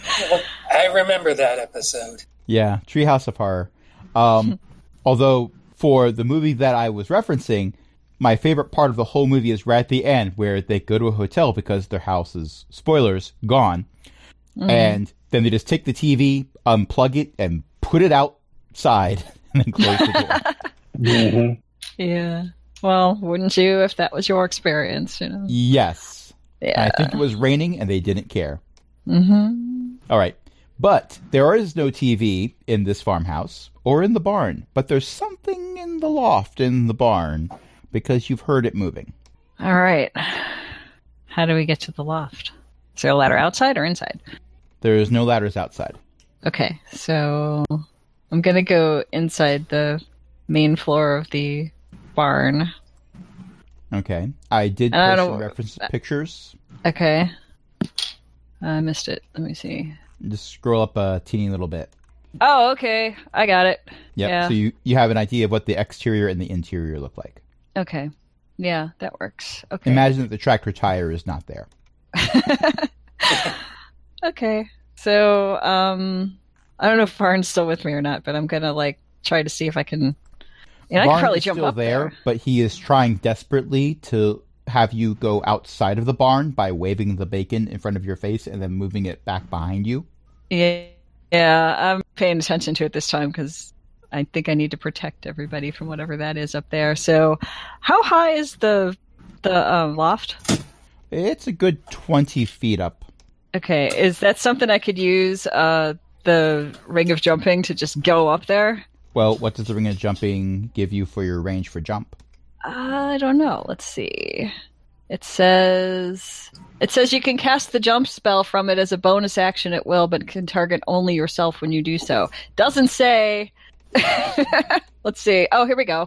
I remember that episode. Yeah, Treehouse of Horror. Although, for the movie that I was referencing, my favorite part of the whole movie is right at the end where they go to a hotel because their house is, spoilers, gone. And then they just take the TV, unplug it, and put it outside and then close the door. Yeah. Well, wouldn't you if that was your experience, you know? Yes. Yeah. And I think it was raining and they didn't care. All right. But there is no TV in this farmhouse or in the barn. But there's something in the loft in the barn because you've heard it moving. All right. How do we get to the loft? Is there a ladder outside or inside? There's no ladders outside. Okay, so I'm going to go inside the main floor of the barn. Okay. I did post some reference pictures. Okay. I missed it. Let me see. Just scroll up a teeny little bit. Oh, okay. I got it. Yep. Yeah. So you have an idea of what the exterior and the interior look like. Okay. Yeah, that works. Okay. Imagine that the tractor tire is not there. Okay. So, I don't know if Varn's still with me or not, but I'm gonna try to see if I can. I could probably jump up there. But he is trying desperately to have you go outside of the barn by waving the bacon in front of your face and then moving it back behind you. Yeah, I'm paying attention to it this time because I think I need to protect everybody from whatever that is up there. So, how high is the loft? It's a good 20 feet up. Okay, is that something I could use the ring of jumping to just go up there? Well, what does the ring of jumping give you for your range for jump? I don't know. Let's see. It says you can cast the jump spell from it as a bonus action at will, but can target only yourself when you do so. Doesn't say. Let's see. Oh, here we go.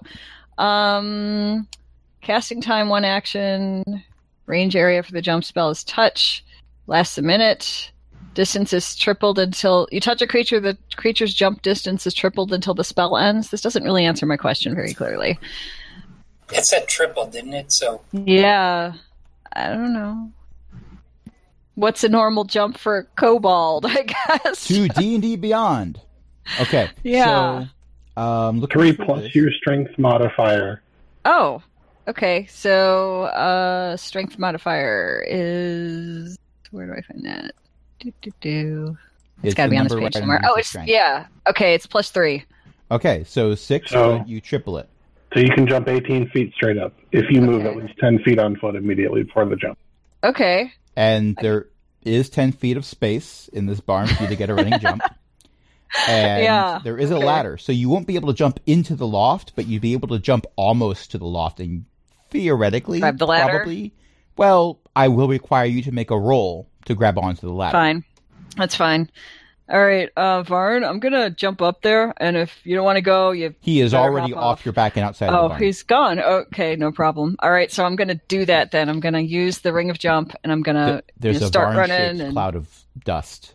Casting time 1 action. Range area for the jump spell is touch. Lasts a minute. Distance is tripled until you touch a creature. The creature's jump distance is tripled until the spell ends. This doesn't really answer my question very clearly. It said tripled, didn't it? So Yeah, I don't know. What's a normal jump for a kobold? I guess to D&D Beyond. Okay. Yeah. So, 3 plus your strength modifier. Oh, okay. So, strength modifier is where do I find that? It's got to be on this page somewhere. Oh, it's yeah. Okay, it's +3. Okay, so 6. So you triple it. So you can jump 18 feet straight up if you move at least 10 feet on foot immediately before the jump. Okay. And there is 10 feet of space in this barn for you to get a running jump. And there is a ladder, so you won't be able to jump into the loft, but you'd be able to jump almost to the loft, and theoretically, grab the ladder? Probably, well, I will require you to make a roll to grab onto the ladder. Fine. That's fine. All right, Varn, I'm going to jump up there, and if you don't want to go, He is already off your back and outside of the barn. Oh, he's gone. Okay, no problem. All right, so I'm going to do that then. I'm going to use the ring of jump, and I'm going to start running. There's a cloud of dust.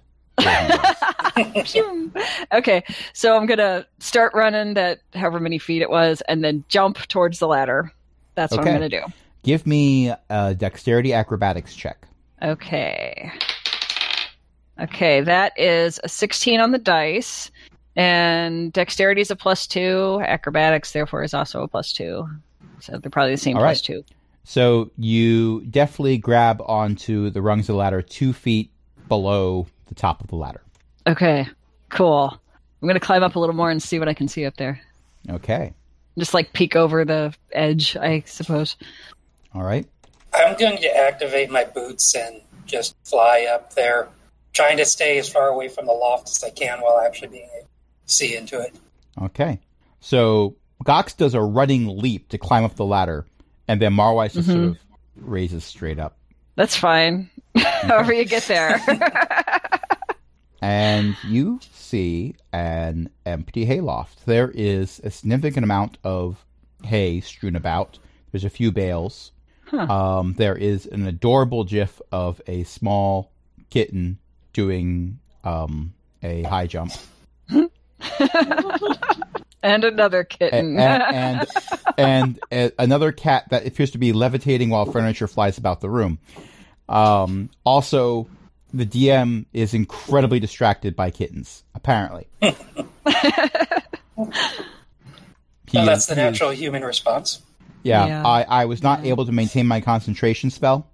Okay, so I'm going to start running that however many feet it was, and then jump towards the ladder. That's what I'm going to do. Give me a dexterity acrobatics check. Okay. Okay, that is a 16 on the dice, and dexterity is a +2. Acrobatics, therefore, is also a +2. So they're probably the same +2. So you definitely grab onto the rungs of the ladder 2 feet below the top of the ladder. Okay, cool. I'm going to climb up a little more and see what I can see up there. Okay. Just peek over the edge, I suppose. All right. I'm going to activate my boots and just fly up there, trying to stay as far away from the loft as I can while actually being able to see into it. Okay. So Gox does a running leap to climb up the ladder, and then Marwise just sort of raises straight up. That's fine. However you get there. And you see an empty hayloft. There is a significant amount of hay strewn about. There's a few bales. Huh. There is an adorable gif of a small kitten doing a high jump. And another kitten. And another cat that appears to be levitating while furniture flies about the room. Also, the DM is incredibly distracted by kittens, apparently. That's the natural human response. Yeah. I was not able to maintain my concentration spell.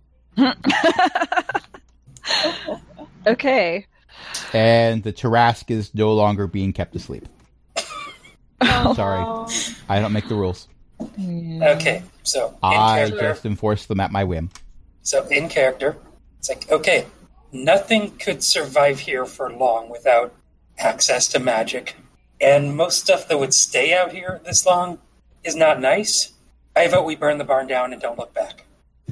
Okay. And the Tarask is no longer being kept asleep. Sorry. I don't make the rules. Okay, so I just enforce them at my whim. So in character, it's like, okay, nothing could survive here for long without access to magic. And most stuff that would stay out here this long is not nice. I vote we burn the barn down and don't look back.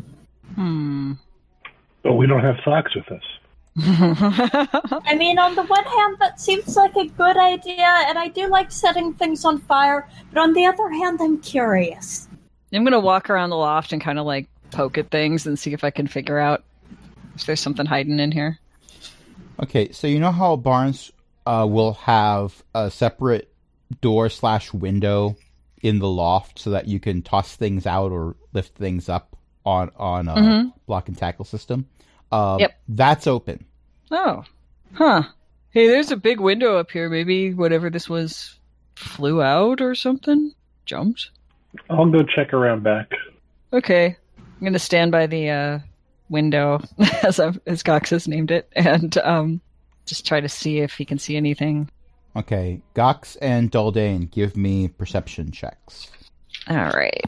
But we don't have socks with us. I mean, on the one hand, that seems like a good idea, and I do like setting things on fire, but on the other hand, I'm curious. I'm going to walk around the loft and kind of like poke at things and see if I can figure out if there's something hiding in here. Okay, so you know how barns will have a separate door/window in the loft so that you can toss things out or lift things up on a block and tackle system? Yep. That's open. Oh. Huh. Hey, there's a big window up here. Maybe whatever this was flew out or something? Jumped? I'll go check around back. Okay. I'm going to stand by the window, as Cox has named it, and just try to see if he can see anything. Okay. Gox and Daldane, give me perception checks. All right.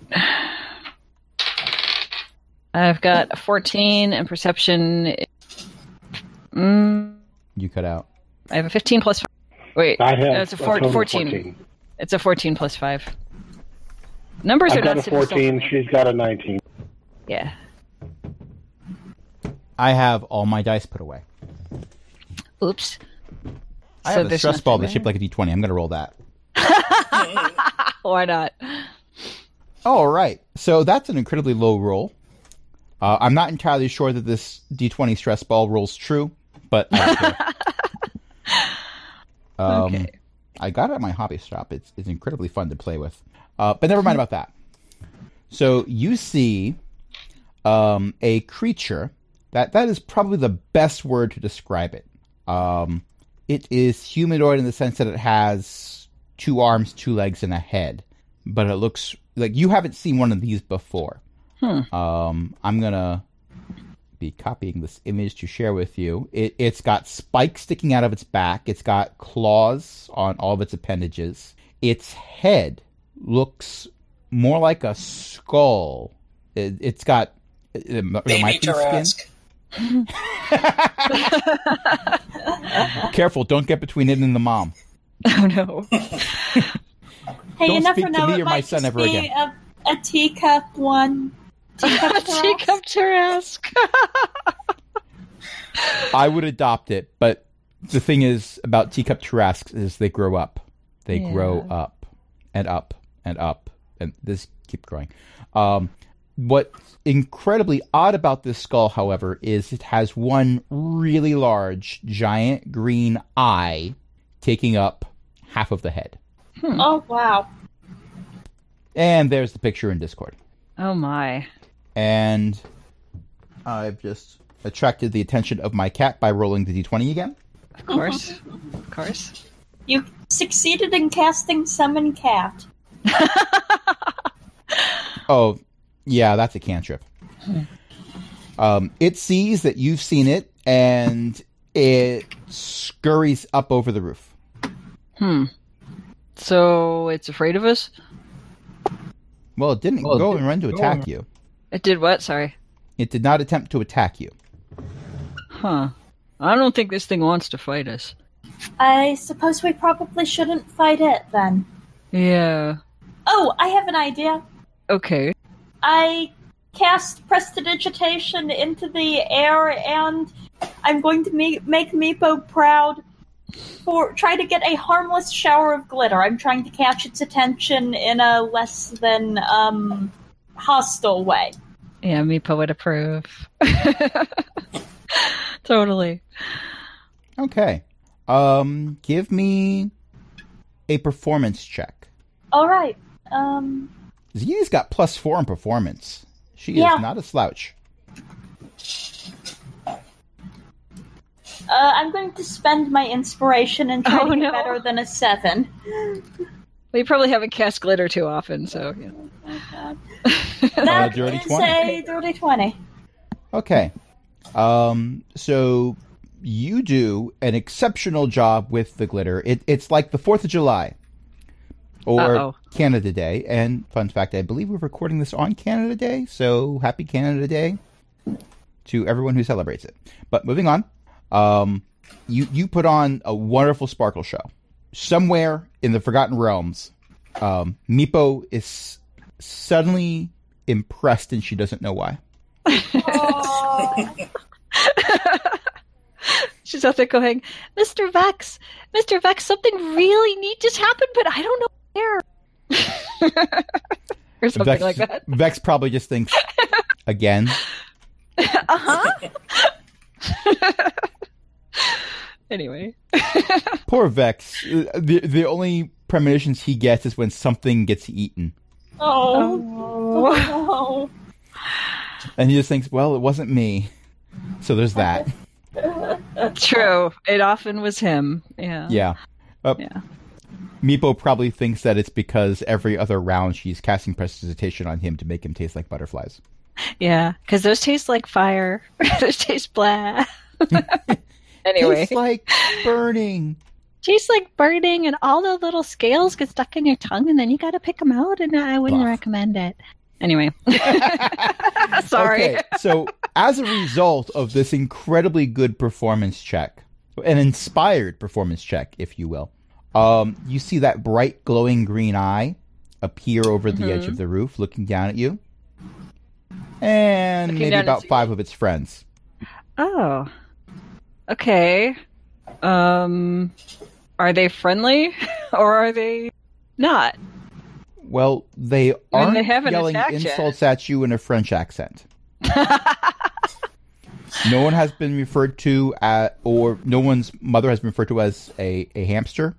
I've got a 14 and perception. You cut out. I have a 15 plus 5. Wait, I have it's a 14. It's a 14 plus 5. Numbers I've are got not a 14. She's got a 19. Yeah. I have all my dice put away. Oops. I have a stress ball that's shaped like a D20. I'm going to roll that. Why not? All right. So that's an incredibly low roll. I'm not entirely sure that this D20 stress ball rolls true, but I don't care. Okay. I got it at my hobby shop. It's incredibly fun to play with. But never mind about that. So you see a creature that is probably the best word to describe it. It is humanoid in the sense that it has 2 arms, 2 legs, and a head. But it looks like you haven't seen one of these before. I'm going to be copying this image to share with you. It's got spikes sticking out of its back. It's got claws on all of its appendages. Its head looks more like a skull. It's got baby Tarask. Careful, don't get between it and the mom. Oh no. Hey, Don't you never speak to know, me it or my might son just ever be again. a teacup one. Teacup Tarask. I would adopt it, but the thing is about teacup Tarasks is they grow up. They grow up and up and up, and this keeps growing. What's incredibly odd about this skull, however, is it has one really large, giant green eye taking up half of the head. Oh, wow. And there's the picture in Discord. Oh my. And I've just attracted the attention of my cat by rolling the D20 again. Of course. Of course. You succeeded in casting Summon Cat. Oh, yeah, that's a cantrip. It sees that you've seen it, and it scurries up over the roof. So it's afraid of us? Well, it didn't go and run to attack you. It did what? Sorry. It did not attempt to attack you. Huh. I don't think this thing wants to fight us. I suppose we probably shouldn't fight it, then. Yeah. Oh, I have an idea. Okay. I cast Prestidigitation into the air, and I'm going to make Meepo proud try to get a harmless shower of glitter. I'm trying to catch its attention in a less than hostile way. Yeah, Meepo would approve. Totally. Okay. Give me a performance check. All right. Zia's got +4 in performance. She is not a slouch. I'm going to spend my inspiration and try to get better than a 7. Well, you probably haven't cast glitter too often, so yeah. That dirty is 20? a dirty 20. Okay. So you do an exceptional job with the glitter. It's like the 4th of July or Uh-oh. Canada Day. And fun fact, I believe we're recording this on Canada Day. So happy Canada Day to everyone who celebrates it. But moving on, you put on a wonderful sparkle show. Somewhere in the Forgotten Realms, Meepo is suddenly impressed and she doesn't know why. Oh, She's out there going, Mr. Vex, something really neat just happened, but I don't know where. Or something like that. Vex probably just thinks, again. Uh-huh. Anyway. Poor Vex. The only premonitions he gets is when something gets eaten. oh. And he just thinks, well, it wasn't me. So there's that. True. It often was him. Yeah. Yeah. Yeah. Meepo probably thinks that it's because every other round she's casting prestidigitation on him to make him taste like butterflies. Yeah, because those taste like fire. Those taste blah. Anyway. Tastes like burning. Tastes like burning, and all the little scales get stuck in your tongue, and then you got to pick them out, and I wouldn't Blah. recommend it. Anyway. Sorry. Okay, so as a result of this incredibly good performance check, an inspired performance check, if you will, you see that bright glowing green eye appear over the edge of the roof, looking down at you. And Looking maybe down about at 5 of its friends. Oh. Okay. Are they friendly or are they not? Well, they aren't they haven't yelling attacked yet. insults at you in a French accent. No one has been referred to or no one's mother has been referred to as a hamster.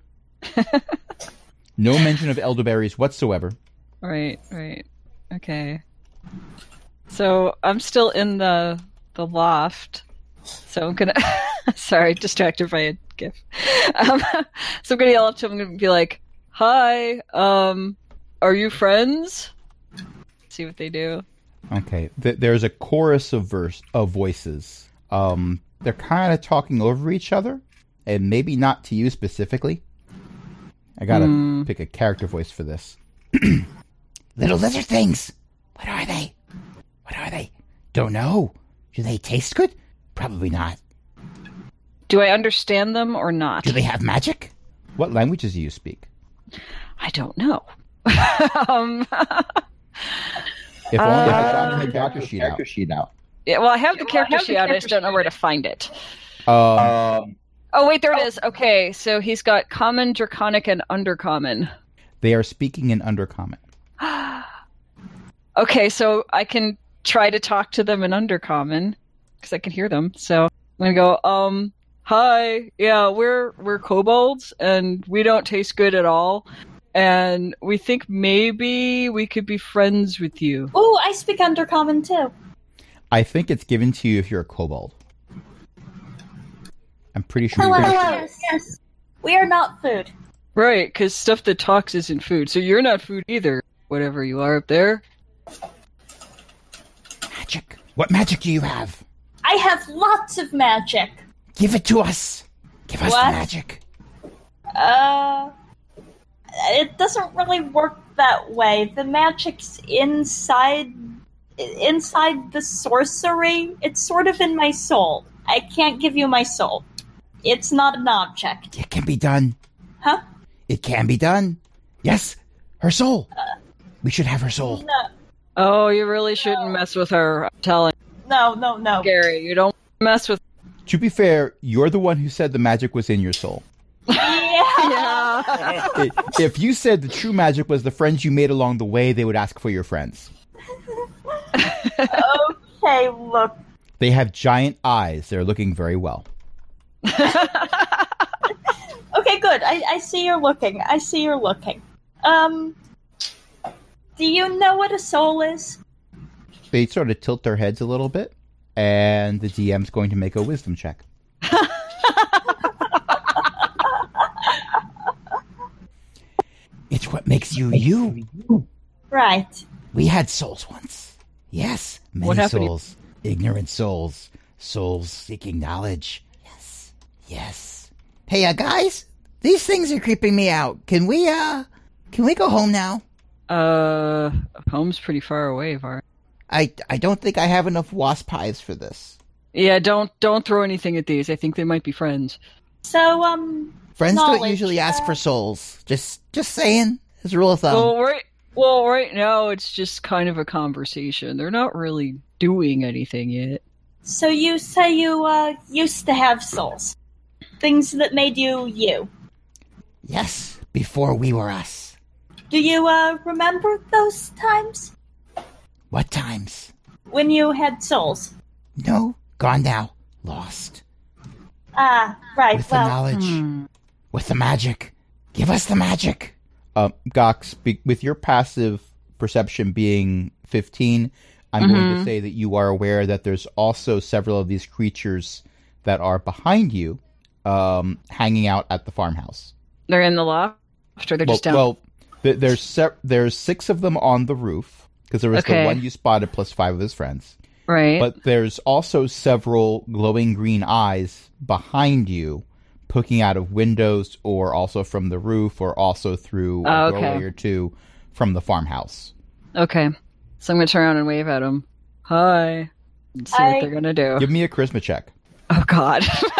No mention of elderberries whatsoever. Right. Okay. So I'm still in the loft. So I'm gonna sorry, distracted by a gif. So I'm gonna yell up to him and gonna be like, "Hi, are you friends?" See what they do. Okay, there's a chorus of voices. They're kind of talking over each other, and maybe not to you specifically. I gotta pick a character voice for this. Little lizard things. What are they? Don't know. Do they taste good? Probably not. Do I understand them or not? Do they have magic? What languages do you speak? I don't know. If only I found the character sheet out. Yeah, well, I have the character sheet out. I just don't know where to find it. Um, Oh, wait, there it is. Okay, so he's got common, draconic, and undercommon. They are speaking in undercommon. Okay, so I can try to talk to them in undercommon because I can hear them. So I'm gonna go, hi, yeah, we're kobolds and we don't taste good at all, and we think maybe we could be friends with you. Ooh, I speak undercommon too. I think it's given to you if you're a kobold. I'm pretty sure Hello, you're yes. We are not food. Right, because stuff that talks isn't food, so you're not food either, whatever you are up there. magic. What magic do you have? I have lots of magic. Give it to us. Give us What? the magic. It doesn't really work that way. The magic's inside the sorcery. It's sort of in my soul. I can't give you my soul. It's not an object. It can be done. Huh? It can be done. Yes, her soul. We should have her soul. No, Oh, you really shouldn't mess with her. I'm telling no. Gary, you don't mess with. To be fair, you're the one who said the magic was in your soul. Yeah. If you said the true magic was the friends you made along the way, they would ask for your friends. Okay, look. They have giant eyes. They're looking very well. Okay, good. I see you're looking. Do you know what a soul is? They sort of tilt their heads a little bit, and the DM's going to make a wisdom check. It's what makes you you. Right. We had souls once. Yes, many What happened? souls. Ignorant souls. Souls seeking knowledge. Yes. Yes. Hey, guys, these things are creeping me out. Can we go home now? Home's pretty far away, Var. I don't think I have enough wasp hives for this. Yeah, don't throw anything at these. I think they might be friends. So, Friends don't knowledge, usually ask for souls. Just saying, as a rule of thumb. Well, right now it's just kind of a conversation. They're not really doing anything yet. So you say you, used to have souls. Things that made you you. Yes, before we were us. Do you, remember those times? What times? When you had souls? No, gone now. Lost. Ah, right, With the well, knowledge. With the magic. Give us the magic. Gox, with your passive perception being 15, I'm going to say that you are aware that there's also several of these creatures that are behind you, hanging out at the farmhouse. They're in the loft, or they're just down? Well, there's 6 of them on the roof, because there was the one you spotted plus 5 of his friends. Right. But there's also several glowing green eyes behind you, poking out of windows, or also from the roof, or also through a doorway or two from the farmhouse. Okay. So I'm going to turn around and wave at them. Hi. And see what they're going to do. Give me a charisma check. Oh, God.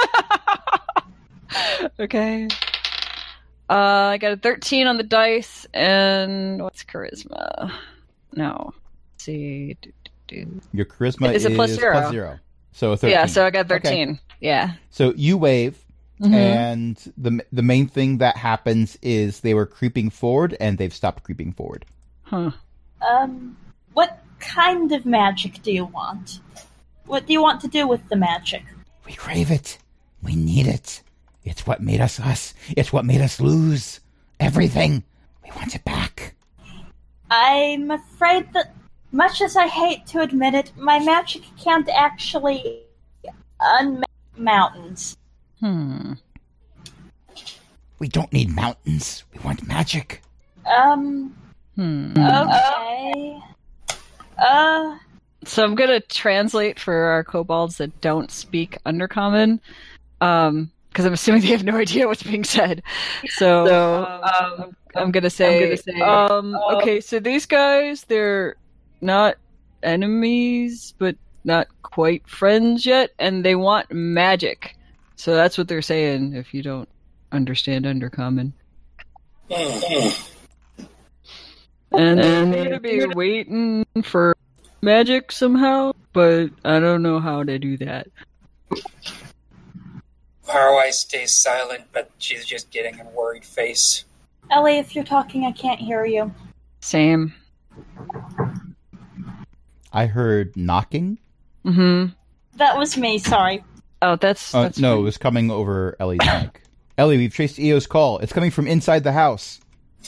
Okay. I got a 13 on the dice, and what's charisma? No. Let's see. Your charisma Is it plus zero? plus 0. So a 13. Yeah, so I got 13. Okay. Yeah. So you wave, and the main thing that happens is they were creeping forward, and they've stopped creeping forward. Huh. what kind of magic do you want? What do you want to do with the magic? We crave it. We need it. It's what made us us. It's what made us lose everything. We want it back. I'm afraid that, much as I hate to admit it, my magic can't actually unmake mountains. We don't need mountains. We want magic. Okay. So I'm going to translate for our kobolds that don't speak Undercommon, because I'm assuming they have no idea what's being said. So I'm going to say, okay, so these guys, they're not enemies, but not quite friends yet, and they want magic. So that's what they're saying, if you don't understand Undercommon. And they need to be waiting for magic somehow, but I don't know how to do that. Harwai stays silent, but she's just getting a worried face. Ellie, if you're talking, I can't hear you. Same. I heard knocking. That was me, sorry. Oh, that's No, fine. it was coming over Ellie's mic. Ellie, we've traced Eo's call. It's coming from inside the house.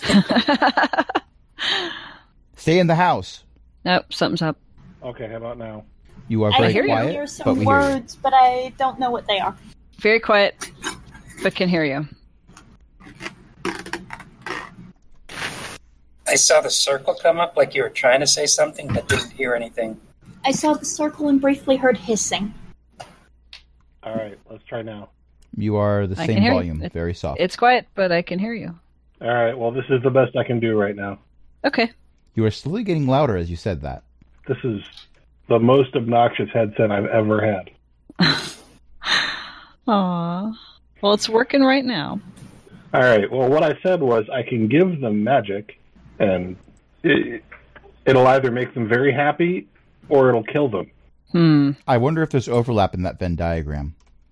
Stay in the house. Nope, something's up. Okay, how about now? You are I very hear quiet, you hear but some we hear you. words, but I don't know what they are. Very quiet, but can hear you. I saw the circle come up like you were trying to say something, but didn't hear anything. I saw the circle and briefly heard hissing. All right, let's try now. You are the I same can hear you. volume, very soft. It's quiet, but I can hear you. All right, well, this is the best I can do right now. Okay. You are slowly getting louder as you said that. This is the most obnoxious headset I've ever had. Aww. Well, it's working right now. All right, well, what I said was I can give them magic, and it'll either make them very happy or it'll kill them. I wonder if there's overlap in that Venn diagram.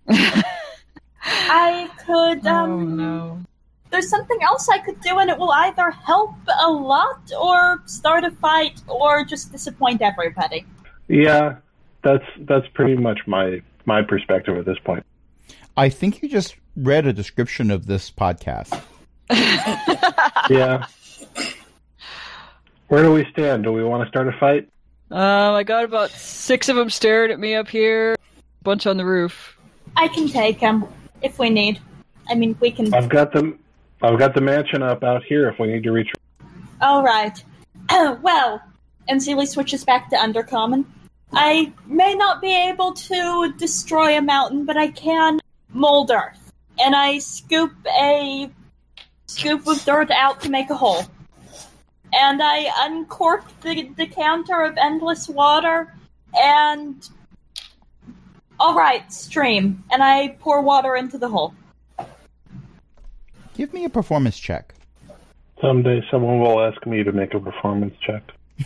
I could, Oh, no. there's something else I could do, and it will either help a lot or start a fight or just disappoint everybody. Yeah, that's pretty much my perspective at this point. I think you just read a description of this podcast. Yeah. Where do we stand? Do we want to start a fight? I got about 6 of them staring at me up here. A bunch on the roof. I can take him if we need. I mean, we can. I've got the mansion up out here if we need to reach. All right. Well, and Sealy switches back to Undercommon. I may not be able to destroy a mountain, but I can mold earth. And I scoop a scoop of dirt out to make a hole. And I uncork the decanter of endless water, and... Alright, stream. And I pour water into the hole. Give me a performance check. Someday someone will ask me to make a performance check.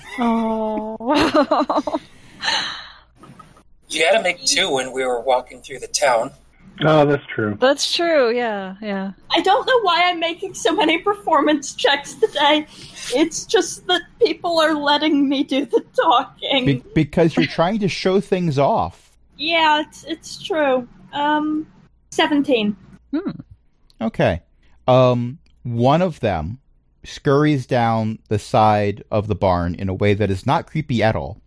Oh. You had to make 2 when we were walking through the town. Oh, that's true. That's true, yeah. I don't know why I'm making so many performance checks today. It's just that people are letting me do the talking. Because you're trying to show things off. Yeah, it's true. 17. Okay. One of them scurries down the side of the barn in a way that is not creepy at all.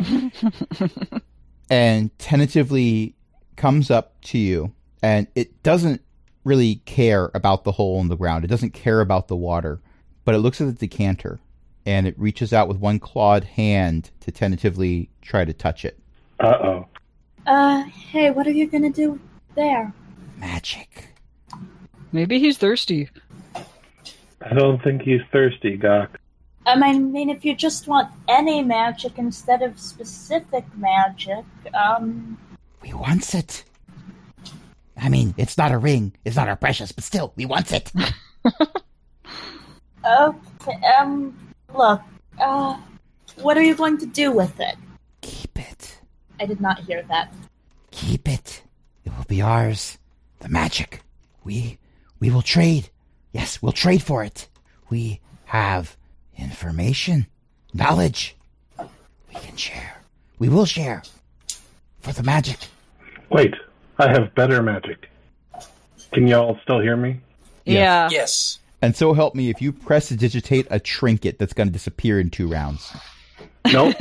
And tentatively comes up to you, and it doesn't really care about the hole in the ground. It doesn't care about the water, but it looks at the decanter, and it reaches out with one clawed hand to tentatively try to touch it. Uh-oh. Hey, what are you gonna do there? Magic. Maybe he's thirsty. I don't think he's thirsty, Gok. I mean, if you just want any magic instead of specific magic, We wants it. I mean, it's not a ring. It's not our precious, but still, we wants it. Okay, look, what are you going to do with it? Keep it. I did not hear that. Keep it. It will be ours. The magic. We will trade. Yes, we'll trade for it. We have information, knowledge. We can share. We will share. For the magic. Wait, I have better magic. Can y'all still hear me? Yeah. Yes. And so help me if you press to digitate a trinket that's going to disappear in 2 rounds. Nope.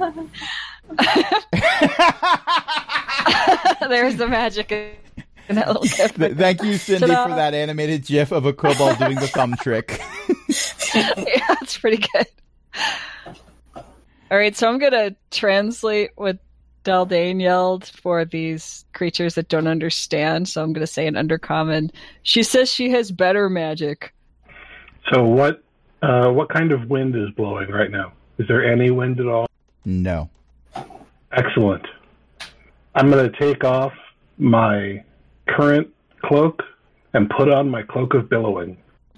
There's the magic in that little gift. Thank you, Cindy, Ta-da. for that animated gif of a kobold doing the thumb trick. Yeah, that's pretty good. Alright, so I'm gonna translate what Daldane yelled for these creatures that don't understand, so I'm gonna say in Undercommon. She says she has better magic. So what kind of wind is blowing right now? Is there any wind at all? No. Excellent. I'm going to take off my current cloak and put on my cloak of billowing.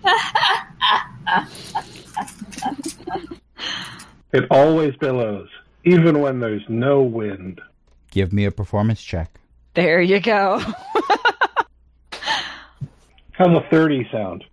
It always billows, even when there's no wind. Give me a performance check. There you go. How's a 30 sound?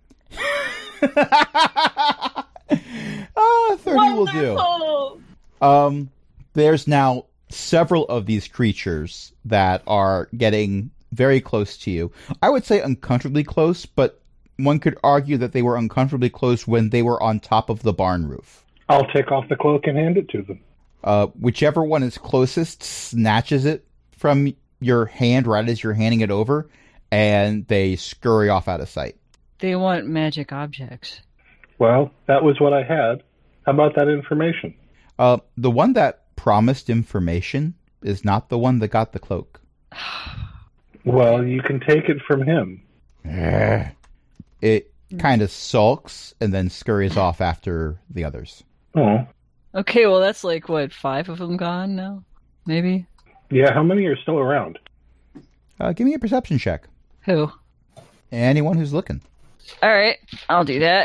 30 will do. Wonderful! There's now several of these creatures that are getting very close to you. I would say uncomfortably close, but one could argue that they were uncomfortably close when they were on top of the barn roof. I'll take off the cloak and hand it to them. Whichever one is closest snatches it from your hand right as you're handing it over, and they scurry off out of sight. They want magic objects. Well, that was what I had. How about that information? The one that promised information is not the one that got the cloak. Well, you can take it from him. It kind of sulks and then scurries off after the others. Oh. Okay, well that's like, what, 5 of them gone now? Maybe? Yeah, how many are still around? Give me a perception check. Who? Anyone who's looking. Alright, I'll do that.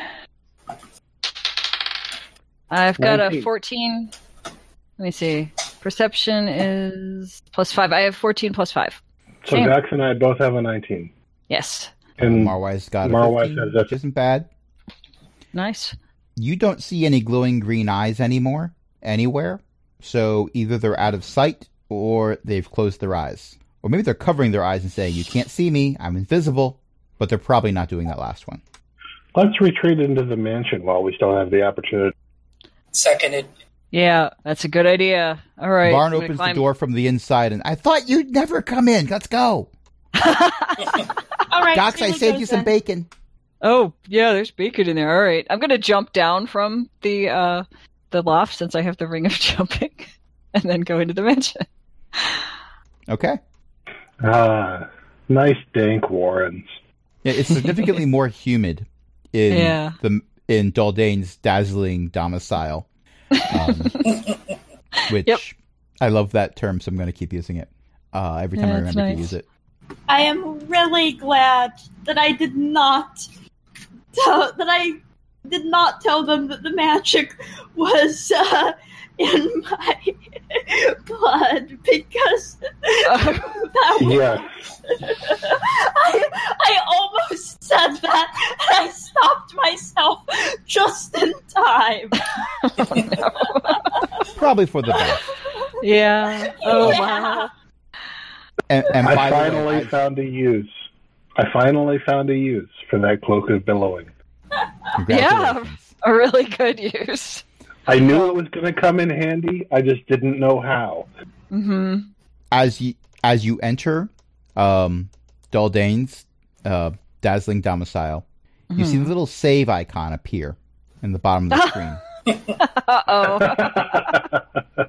I've got 19. a 14. Let me see. Perception is +5. I have 14 +5. So Damn. Dax and I both have a 19. Yes. And Marwise got a Marwise 15, has a- which isn't bad. Nice. You don't see any glowing green eyes anymore, anywhere. So either they're out of sight or they've closed their eyes. Or maybe they're covering their eyes and saying, you can't see me, I'm invisible. But they're probably not doing that last one. let's retreat into the mansion while we still have the opportunity. Seconded. Yeah, that's a good idea. All right. Barn I'm gonna opens climb- the door from the inside and, I thought you'd never come in. Let's go. All right, Docs, I Sealy saved goes you some in. bacon. Oh, yeah, there's bacon in there. All right. I'm going to jump down from the loft since I have the ring of jumping and then go into the mansion. Okay. Nice dank warrens. Yeah, it's significantly more humid in Daldane's dazzling domicile. Which I love that term, so I'm going to keep using it every time I remember to use it. I am really glad that I did not tell them that the magic was in my blood, because I almost said that, and I stopped myself just in time. Oh, no. Probably for the best. Yeah. Oh, wow. And I finally found a use. For that cloak of billowing. Congratulations. Yeah, a really good use. I knew it was going to come in handy. I just didn't know how. Mm-hmm. As you enter Daldane's dazzling domicile, you see the little save icon appear in the bottom of the screen. Uh-oh.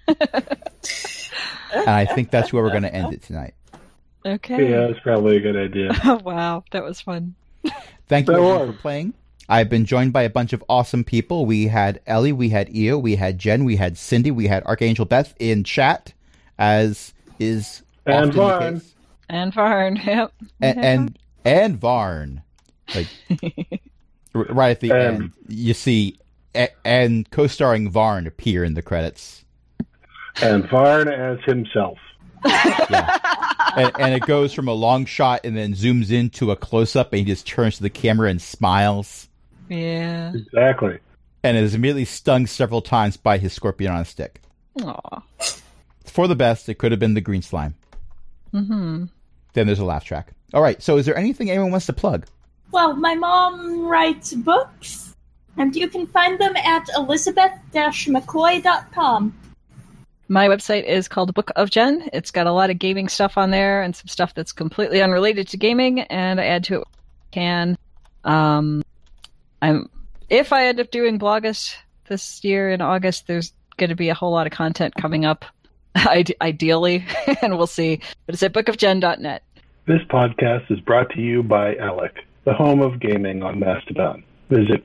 And I think that's where we're going to end it tonight. Okay. Yeah, that's probably a good idea. Oh, wow, that was fun. Thank you everyone for playing. I've been joined by a bunch of awesome people. We had Ellie, we had Io, we had Jen, we had Cindy, we had Archangel Beth in chat, as is often the case. And Varn, yep. And Varn. Like, right at the end, you see, and co-starring Varn appear in the credits. And Varn as himself. Yeah. And it goes from a long shot and then zooms into a close-up, and he just turns to the camera and smiles. Yeah. Exactly. And is immediately stung several times by his scorpion on a stick. Aw. For the best, it could have been the green slime. Mm-hmm. Then there's a laugh track. All right, so is there anything anyone wants to plug? Well, my mom writes books, and you can find them at elizabeth-mccoy.com. My website is called Book of Jen. It's got a lot of gaming stuff on there and some stuff that's completely unrelated to gaming, and I add to it what I can. If I end up doing Blogus this year in August, there's going to be a whole lot of content coming up, ideally, and we'll see. But it's at bookofjen.net. This podcast is brought to you by Alec, the home of gaming on Mastodon. Visit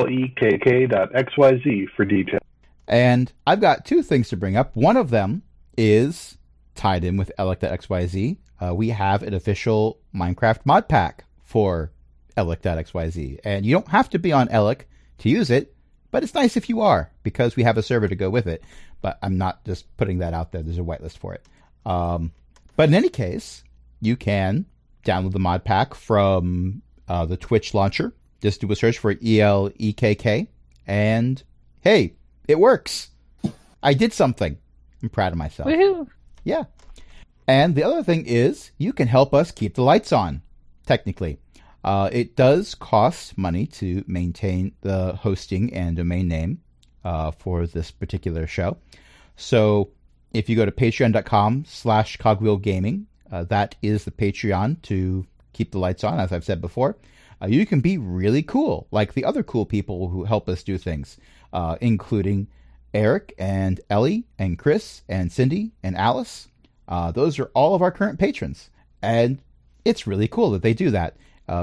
elekk.xyz for details. And I've got two things to bring up. One of them is tied in with Elec.xyz. We have an official Minecraft mod pack for Elec.xyz. And you don't have to be on Elec to use it, but it's nice if you are, because we have a server to go with it. But I'm not just putting that out there. There's a whitelist for it. But in any case, you can download the mod pack from the Twitch launcher. Just do a search for ELEKK. And hey, it works. I did something. I'm proud of myself. Woohoo! Yeah. And the other thing is, you can help us keep the lights on, technically. It does cost money to maintain the hosting and domain name for this particular show. So if you go to patreon.com/cogwheelgaming, that is the Patreon to keep the lights on, as I've said before. You can be really cool, like the other cool people who help us do things. Including Eric and Ellie and Chris and Cindy and Alice. Those are all of our current patrons. And it's really cool that they do that.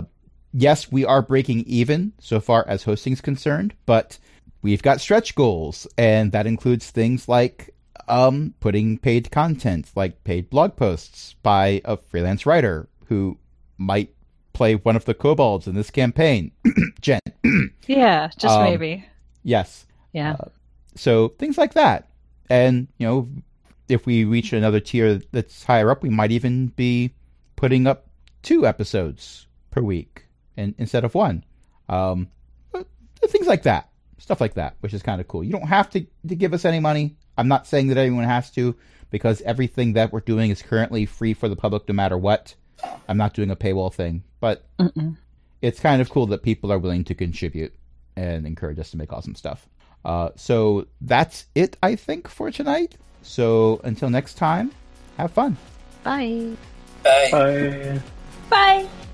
Yes, we are breaking even so far as hosting's concerned, but we've got stretch goals. And that includes things like putting paid content, like paid blog posts by a freelance writer who might play one of the kobolds in this campaign. Jen. Yeah, just maybe. Yes. Yeah. So things like that. And, you know, if we reach another tier that's higher up, we might even be putting up 2 episodes per week instead of 1. Things like that. Stuff like that, which is kind of cool. You don't have to give us any money. I'm not saying that anyone has to, because everything that we're doing is currently free for the public no matter what. I'm not doing a paywall thing. But it's kind of cool that people are willing to contribute and encourage us to make awesome stuff. So that's it, I think, for tonight. So until next time, have fun. Bye. Bye. Bye. Bye.